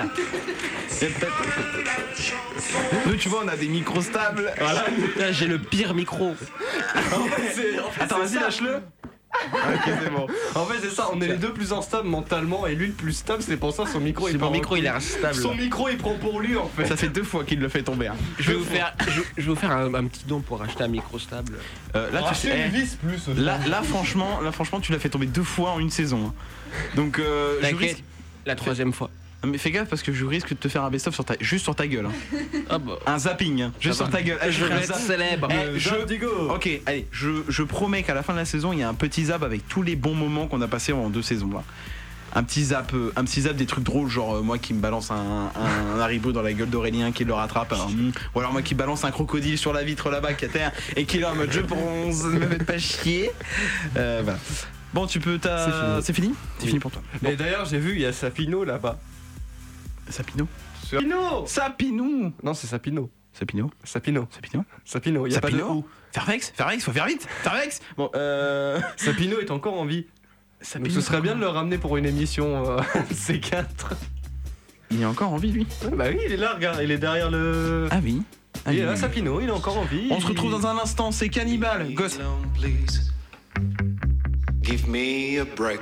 Nous, tu vois, on a des micros stables. Voilà. Putain, j'ai le pire micro. En fait, c'est- en fait, Attends, c'est vas-y, ça. lâche-le. Ok, c'est bon. En fait, c'est ça, on est les deux plus instables mentalement et lui le plus stable, c'est pour ça son micro C'est il mon part micro, en il est couille. instable. Son micro il prend pour lui en fait. Ça fait deux fois qu'il le fait tomber. hein. Je vais vous faire, je, je vais vous faire un, un petit don pour acheter un micro stable. Euh, là, tu Racheter sais, une eh, vis plus. là, là, franchement, là, franchement, tu l'as fait tomber deux fois en une saison. hein. Donc, euh, je Laquelle risque. La troisième fois. Ah, Mais fais gaffe parce que je risque de te faire un best-of sur ta... juste sur ta gueule. hein. Ah bah. Un zapping, hein, juste Ça sur va. ta gueule. Eh, Je ferai vais un être zap- célèbre. Eh, je... Digo. Ok, allez, je, je promets qu'à la fin de la saison, il y a un petit zap avec tous les bons moments qu'on a passés en deux saisons. Là. Un petit zap, euh, un petit zap des trucs drôles, genre euh, moi qui me balance un, un, un Haribo dans la gueule d'Aurélien qui le rattrape, alors, mm, ou alors moi qui balance un crocodile sur la vitre là-bas qui est à terre et qui est là en mode je bronze, ne me faites pas chier. Euh, voilà. Bon, tu peux, t'as... C'est fini. C'est fini C'est Oui. fini pour toi. Et d'ailleurs, j'ai vu, il y a Sapino là-bas. Sapino Sapino Sapino Non, c'est Sapino. Sapino Sapino. Sapino Sapino, il y a pas de Sapino ou. Fairvex Fairvex, faut faire vite Fairvex Bon, euh... Sapino est encore en vie. Sapino, Donc ce serait bien de le ramener pour une émission euh, C quatre. Il est encore en vie, lui Ouais, bah oui, il est là, regarde, il est derrière le. Ah oui. Ah, il est oui, là, oui. Sapino, il est encore en vie. On se retrouve dans un instant, c'est Cannibal, gosse. Please give me a break.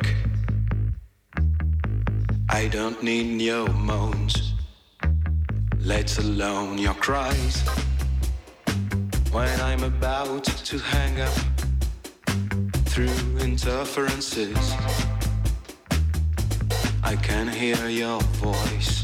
I don't need your moans, let alone your cries. When I'm about to hang up through interferences, I can hear your voice.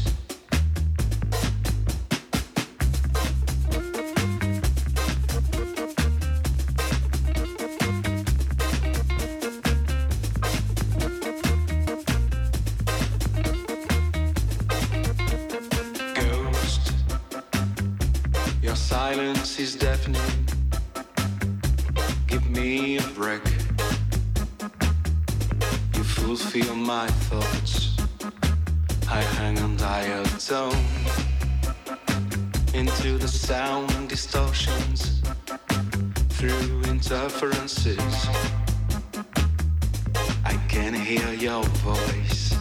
Ghost, your silence is deafening. Give me a break. You fulfill my thoughts. I hang on dial tone into the sound distortions through interferences. I can hear your voice.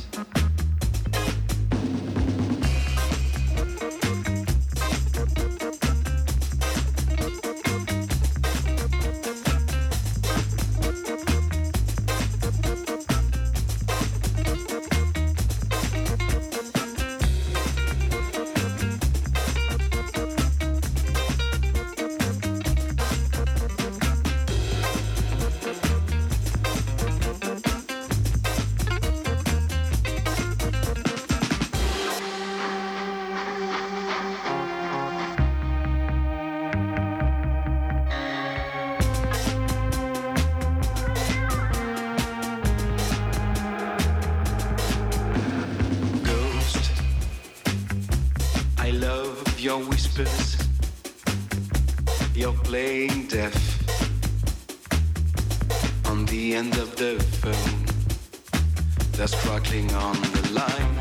Ghost, I love your whispers. You're playing deaf. on the end of the phone that's crackling on the line.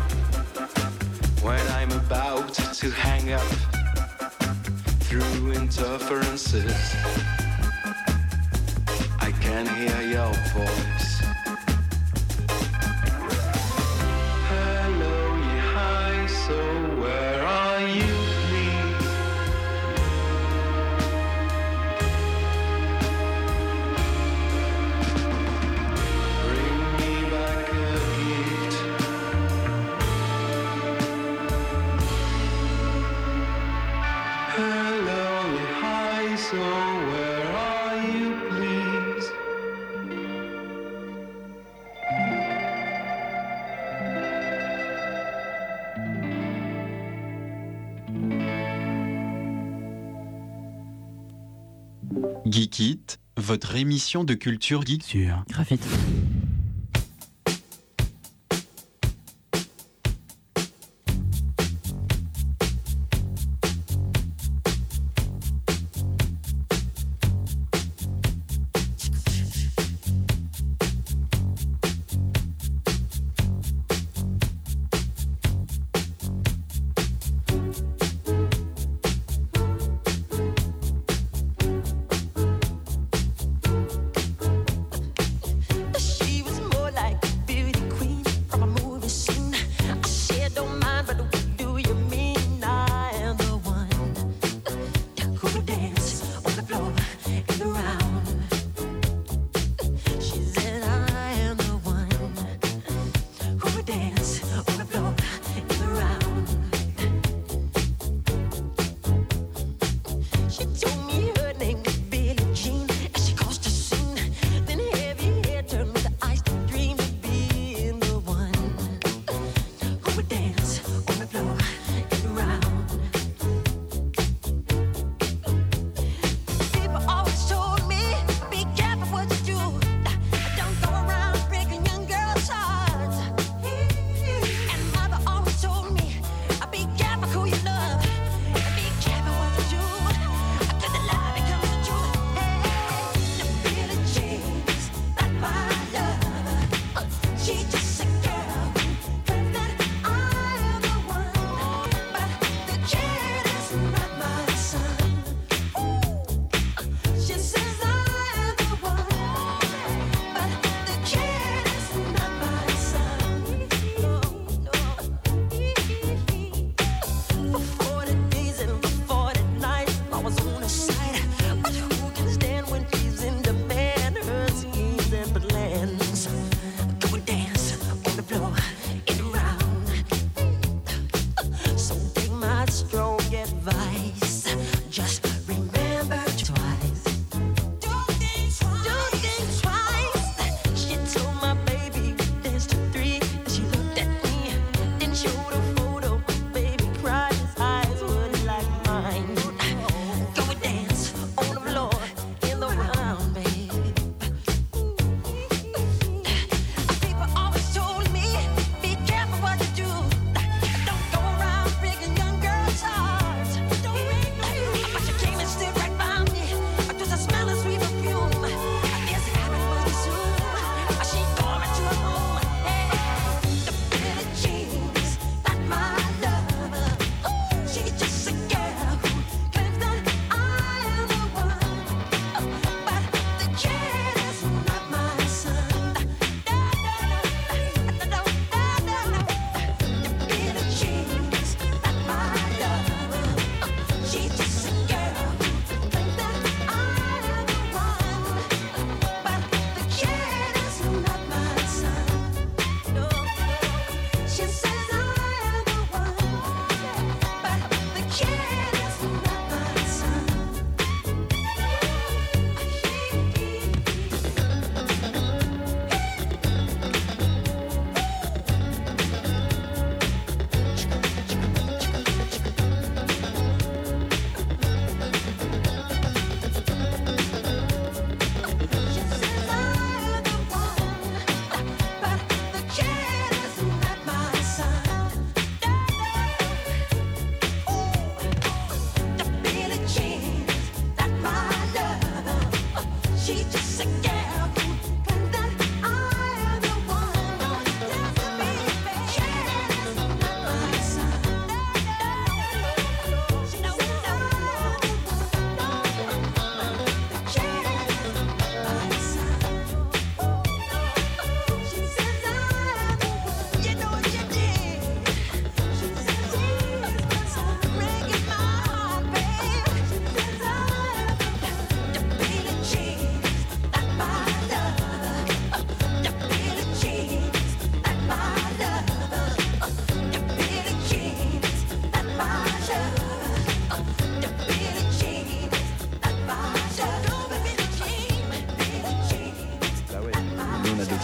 When I'm about to hang up through interferences, I can hear your voice. Hello, yeah, hi, so where are you, please? Bring me back a gift. Hello, yeah, hi, so where are you, please? Geekit, votre émission de culture geek sur Graphite. Be careful who you love, and be careful what you do.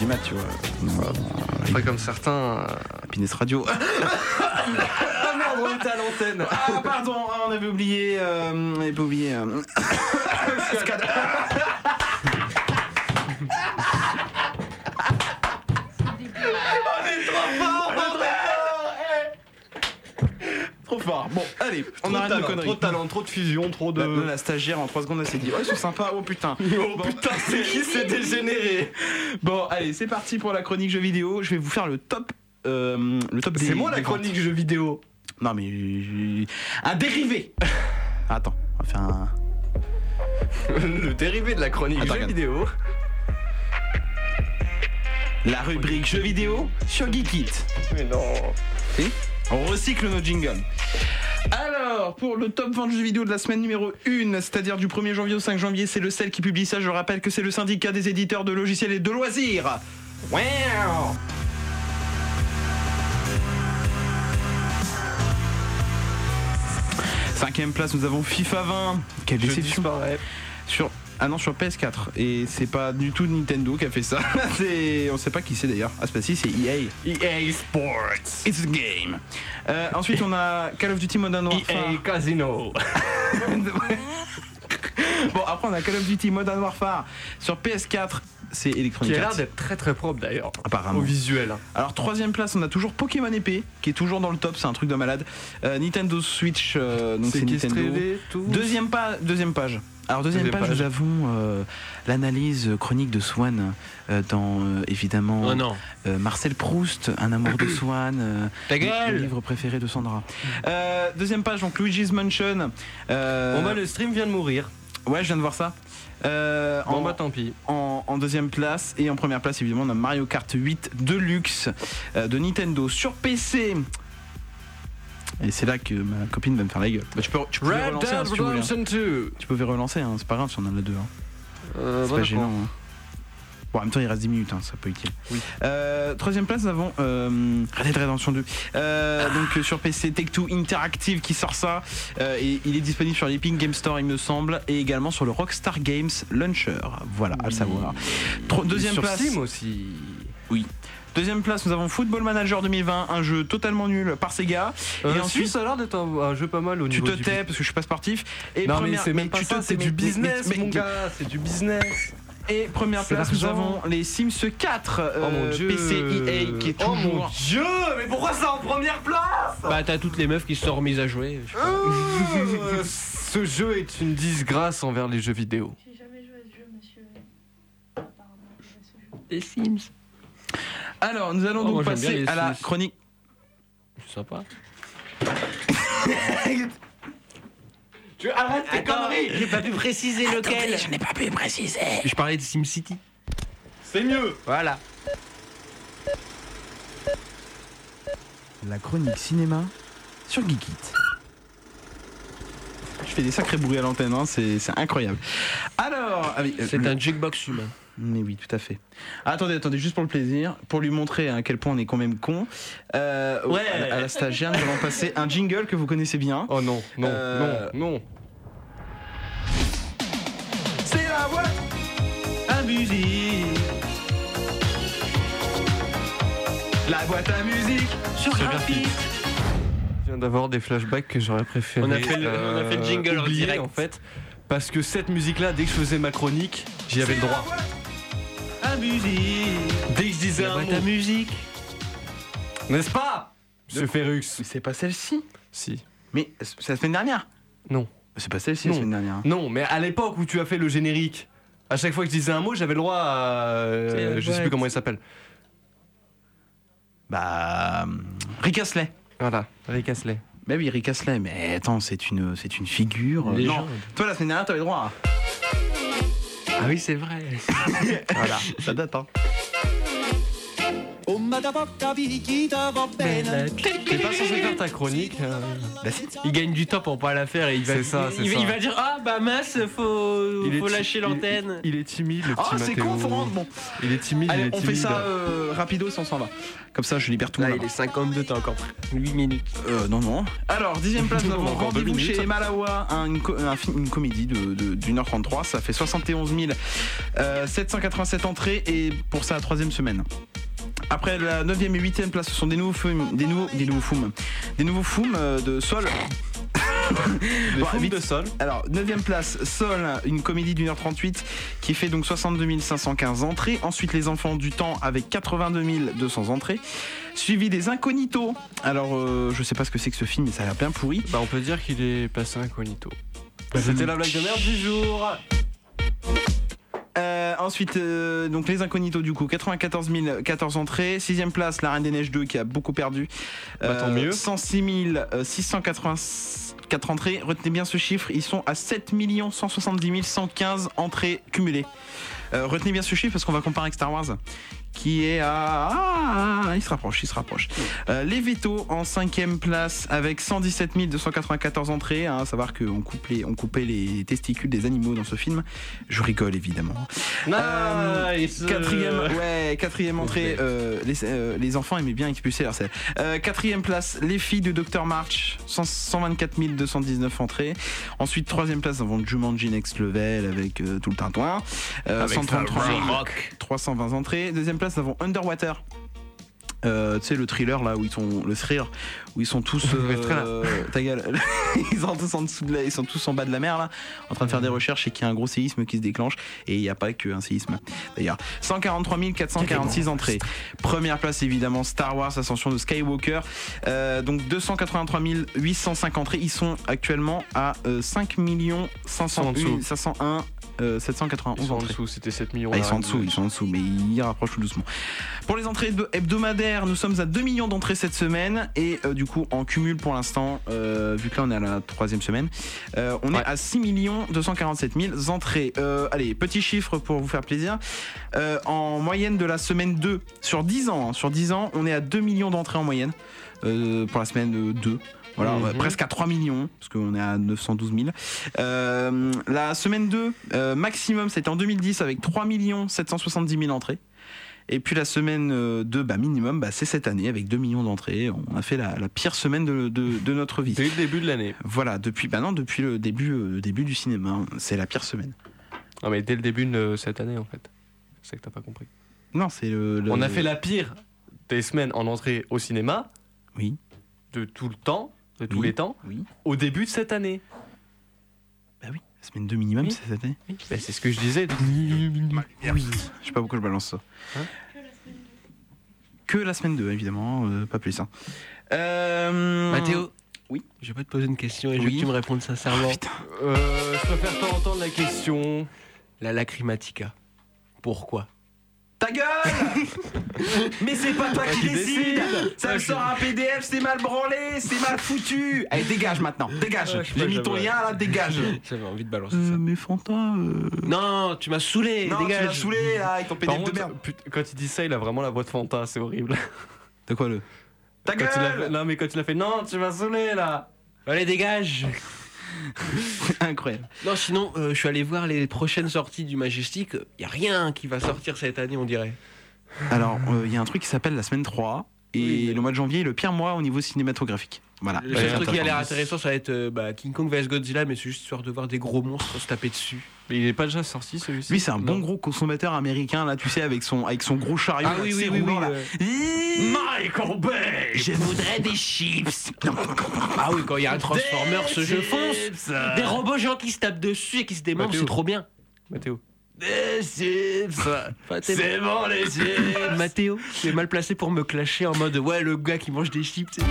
Matt, tu vois. Ouais, pas comme certains. Euh... Happiness Radio. Ah merde, on était à l'antenne. Ah pardon, on avait oublié. Euh, on avait pas oublié. Euh... Trop fort. Bon, allez, on arrête de conneries. Trop de talent, trop de fusion, trop de. La, la stagiaire en trois secondes, elle s'est dit, oh, ils sont sympas, oh putain. Oh putain, c'est qui s'est dégénéré. Bon, allez, c'est parti pour la chronique jeux vidéo. Je vais vous faire le top. Euh, le top des. C'est moi la chronique jeux vidéo. Non, mais. Un dérivé. Attends, on va faire un. Le dérivé de la chronique Attends, jeux regarde. vidéo. La rubrique jeux vidéo sur Geekit. Mais non. Si ? On recycle nos jingles. Alors, pour le top vingt jeux vidéo de la semaine numéro un, c'est-à-dire du premier janvier au cinq janvier, c'est le C E L qui publie ça. Je rappelle que c'est le syndicat des éditeurs de logiciels et de loisirs. Wow. Cinquième place, nous avons FIFA vingt. Quelle déception. Sur Ah non, sur P S quatre. Et c'est pas du tout Nintendo qui a fait ça. C'est... On sait pas qui c'est d'ailleurs. Ah, c'est pas si, c'est E A. E A Sports. It's a game. Euh, ensuite, on a Call of Duty Modern Warfare. E A Casino. Bon, après, on a Call of Duty Modern Warfare sur P S quatre. C'est Electronic Qui a Arts. l'air d'être très très propre d'ailleurs. Apparemment. Au visuel. Alors, troisième place, on a toujours Pokémon Épée, qui est toujours dans le top, c'est un truc de malade. Euh, Nintendo Switch, euh, donc c'est, c'est Nintendo. Deuxième, pa- deuxième page. Alors deuxième, deuxième page, page, nous avons euh, l'analyse chronique de Swan euh, dans euh, évidemment oh non. Euh, Marcel Proust, Un amour de Swan, euh, Ta gueule le livre préféré de Sandra. Euh, deuxième page, donc Luigi's Mansion. Euh, bon bah le stream vient de mourir. Ouais, je viens de voir ça. Euh, bon en, bah tant pis. En, en deuxième place et en première place évidemment on a Mario Kart huit Deluxe euh, de Nintendo sur P C. Et c'est là que ma copine va me faire la gueule. Bah, tu peux, tu peux relancer hein, si tu voulais, hein. Tu pouvez relancer, hein. C'est pas grave si on en a deux. Hein. Euh, c'est bah, pas gênant. Hein. Bon, en même temps, il reste dix minutes, hein, ça peut être utile. Oui. Euh, troisième place, nous avons euh, Red Dead Redemption deux. Euh, donc sur P C, Take-Two Interactive qui sort ça. Euh, et il est disponible sur l'Epic Game Store, il me semble, et également sur le Rockstar Games Launcher. Voilà, oui. À le savoir. Tro- deuxième sur place. Steam aussi. Oui. Deuxième place, nous avons Football Manager deux mille vingt, un jeu totalement nul par Sega. Euh, et ensuite, ça a l'air d'être un, un jeu pas mal au tu niveau te du... tais parce que je suis pas sportif. Et non première, mais c'est même pas tu ça, te, c'est mais, du business mais, mais, mon mais, gars, c'est du business. Et première c'est place, l'argent. nous avons les Sims quatre euh, oh mon Dieu. P C E A qui est oh toujours... mon Dieu, mais pourquoi c'est en première place? Bah t'as toutes les meufs qui se sont remises à jouer. euh, ce jeu est une disgrâce envers les jeux vidéo. J'ai jamais joué à ce jeu, monsieur. Apparemment, je joue à ce jeu. Les Sims. Alors, nous allons oh, donc moi, passer à la chronique. C'est sympa. Tu arrêtes tes conneries. J'ai pas pu préciser lequel. Je n'ai pas pu préciser. Je parlais de SimCity. C'est mieux. Voilà. La chronique cinéma sur Geekit. Je fais des sacrés bruits à l'antenne, hein, c'est, c'est incroyable. Alors, ah oui, euh, c'est le... un jukebox humain. Mais oui, tout à fait. Ah, attendez, attendez, juste pour le plaisir, pour lui montrer à quel point on est quand même con. Euh, ouais. À, à la stagiaire, nous allons passer un jingle que vous connaissez bien. Oh non, non, euh... non, non. C'est la boîte à musique. La boîte à musique sur Graphite. Je viens d'avoir des flashbacks que j'aurais préféré. On a fait le, euh, on a fait le jingle oublier, en direct en fait. Parce que cette musique-là, dès que je faisais ma chronique, j'y avais le droit. À musique. Dès que je disais la un boîte mot. à musique. N'est-ce pas, Monsieur Ferrux? Mais c'est pas celle-ci. Si. Mais c'est la semaine dernière. Non. C'est pas celle-ci la semaine dernière. Non, mais à l'époque où tu as fait le générique, à chaque fois que je disais un mot, j'avais le droit à... Euh, je sais plus comment il s'appelle. Bah... Rick Astley. Voilà, Rick Astley. Bah oui, Rick Astley, mais attends, c'est une, c'est une figure. Les non, gens. Toi la semaine dernière, t'avais le droit. Ah oui, c'est vrai. Voilà, ça date, hein. T'es pas censé faire ta chronique euh... bah, si. Il gagne du temps pour pas la faire et il va, c'est ça, c'est il, ça. il va dire ah bah mince faut, il faut est lâcher ti- l'antenne. Il, il est timide le petit Ah, c'est Mathéo. con, faut rendre. Bon. Il est timide. Allez, il est on timide. fait ça euh, rapido et on s'en va. Comme ça, je libère tout le Là, monde. il est cinquante-deux, t'as encore huit minutes. Euh, non, non. Alors, dixième place, nous avons Encore deux Rendez-vous minutes. chez Malawa, un, une, co- un film- une comédie de, de, d'une heure trente-trois. Ça fait soixante et onze mille sept cent quatre-vingt-sept entrées et pour sa troisième semaine. Après la neuvième et huitième place, ce sont des nouveaux films, des nouveaux, des nouveaux films, des nouveaux films euh, de Sol. Des Bon, films vite. de Sol. Alors, neuvième place, Sol, une comédie d'une heure trente-huit qui fait donc soixante-deux mille cinq cent quinze entrées. Ensuite, Les Enfants du Temps avec quatre-vingt-deux mille deux cents entrées. Suivi des Incognitos. Alors, euh, je sais pas ce que c'est que ce film, mais ça a l'air bien pourri. Bah, on peut dire qu'il est passé incognito. C'était la blague de merde du jour. Euh, ensuite, euh, donc Les Incognitos du coup, quatre-vingt-quatorze mille quatorze entrées. Sixième place, La Reine des Neiges deux qui a beaucoup perdu. Bah, tant mieux. cent six mille six cent quatre-vingt-quatre entrées. Retenez bien ce chiffre, ils sont à sept millions cent soixante-dix mille cent quinze entrées cumulées. Euh, retenez bien ce chiffre parce qu'on va comparer avec Star Wars qui est à... Ah, il se rapproche, il se rapproche. Euh, les Vétos en cinquième place avec cent dix-sept mille deux cent quatre-vingt-quatorze entrées. Hein, à savoir qu'on coupait, on coupait les testicules des animaux dans ce film. Je rigole évidemment. Nice. Euh, quatrième, ouais, quatrième entrée. Euh, les, euh, les enfants aimaient bien expulser leur selle. Euh, quatrième place, Les Filles de docteur March, cent vingt-quatre mille deux cent dix-neuf entrées. Ensuite, troisième place, nous avons Jumanji Next Level avec euh, tout le tintouin. Euh, Avec cent trente-trois mille Rock. trois cent vingt entrées. Deuxième place, nous avons Underwater. Euh, tu sais le thriller là où ils sont le thriller où ils sont tous euh, ta gueule ils sont tous en dessous de la, ils sont tous en bas de la mer là en train de faire des recherches et qu'il y a un gros séisme qui se déclenche et il n'y a pas qu'un séisme d'ailleurs. Cent quarante-trois mille quatre cent quarante-six entrées. Première place évidemment Star Wars Ascension de Skywalker, euh, donc deux cent quatre-vingt-trois mille huit cent cinq entrées. Ils sont actuellement à euh, cinq millions cinq cent un Euh, sept cent quatre-vingt-onze ils sont en entrées. dessous, c'était sept millions. Ah, ils sont en dessous, ils sont en dessous, mais ils rapprochent tout doucement. Pour les entrées hebdomadaires, nous sommes à deux millions d'entrées cette semaine et euh, du coup en cumul pour l'instant, euh, vu que là on est à la troisième semaine, euh, on ouais. est à six millions deux cent quarante-sept mille entrées. Euh, allez, petit chiffre pour vous faire plaisir. Euh, en moyenne de la semaine deux, sur dix ans, hein, sur dix ans, on est à deux millions d'entrées en moyenne euh, pour la semaine deux. Voilà, mmh. presque à trois millions, parce qu'on est à neuf cent douze mille. Euh, la semaine deux, euh, maximum, c'était en deux mille dix avec trois millions sept cent soixante-dix mille entrées. Et puis la semaine deux, bah, minimum, bah, c'est cette année avec deux millions d'entrées. On a fait la, la pire semaine de, de, de notre vie. Dès le début de l'année. Voilà, depuis, bah non, depuis le début, euh, le début du cinéma, hein, c'est la pire semaine. Non, mais dès le début de cette année, en fait. C'est ça que t'as pas compris. Non, c'est le, le... On a fait la pire des semaines en entrée au cinéma. Oui. De tout le temps. De tous oui, les temps, oui. Au début de cette année. Bah oui, la semaine deux minimum, oui. C'est cette année. Oui. Bah c'est ce que je disais. Oui. Je sais pas pourquoi je balance ça. Hein que la semaine deux, évidemment, euh, pas plus. Hein. Euh... Mathéo. Oui. Je vais te poser une question et oui. je veux que tu me répondes sincèrement. Oh, euh, je préfère pas entendre la question. La Lacrimatica. Pourquoi? Ta gueule. Mais c'est pas toi qui, qui décide, décide. Ça me sort un P D F, c'est mal branlé, c'est mal foutu. Allez, dégage maintenant, dégage. Ouais, j'ai mis ton lien là, dégage. J'avais envie de balancer euh, ça. Mais Fanta... Euh... Non, tu m'as saoulé, non, dégage. tu m'as saoulé là, avec ton P D F contre, de merde. Quand il dit ça, il a vraiment la voix de Fanta, c'est horrible. De quoi le Ta quand gueule il a... Non mais quand il a fait non, tu m'as saoulé là. Allez, dégage. Incroyable. Non, sinon, euh, je suis allé voir les prochaines sorties du Majestic. Il y a rien qui va sortir cette année, on dirait. Alors, il euh, y a un truc qui s'appelle la semaine trois. Et oui, le mois de janvier est le pire mois au niveau cinématographique. Voilà. Le seul truc qui a l'air intéressant, ça va être euh, bah, King Kong vs Godzilla, mais c'est juste histoire de voir des gros monstres se taper dessus. Mais il est pas déjà sorti celui-ci. Lui, c'est un non. bon gros consommateur américain, là, tu sais, avec son, avec son gros chariot. Ah là, oui, oui, oui, roulant, oui, là. oui. Michael Bay, je voudrais des chips. Ah oui, quand il y a un Transformers, je fonce. Des robots géants qui se tapent dessus et qui se démembrent, c'est trop bien. Mathéo. Des chips. C'est bon les chips. Mathéo, tu es mal placé pour me clasher en mode ouais, le gars qui mange des chips. C'est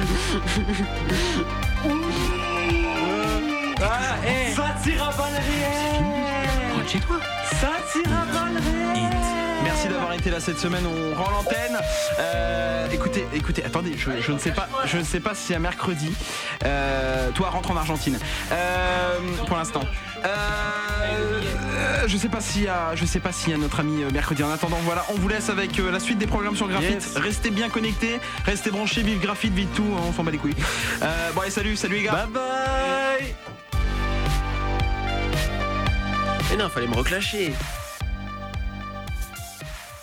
ah, hey. Ça tira pas le réel. Rentre chez toi. Ça tira pas le réel. Merci d'avoir été là cette semaine, on rend l'antenne. Euh, écoutez, écoutez, attendez, je, je ne sais pas, je ne sais pas si c'est un mercredi. Euh, toi, rentre en Argentine. Euh, pour l'instant. Euh, je sais pas s'il y a, je sais pas s'il y a notre ami euh, mercredi. En attendant, voilà, on vous laisse avec euh, la suite des programmes sur Graphite. Yes. Restez bien connectés, restez branchés, vive Graphite, vive tout, hein, on s'en bat les couilles. Euh, bon allez, salut, salut les gars. Bye bye. Mais non, fallait me reclasher.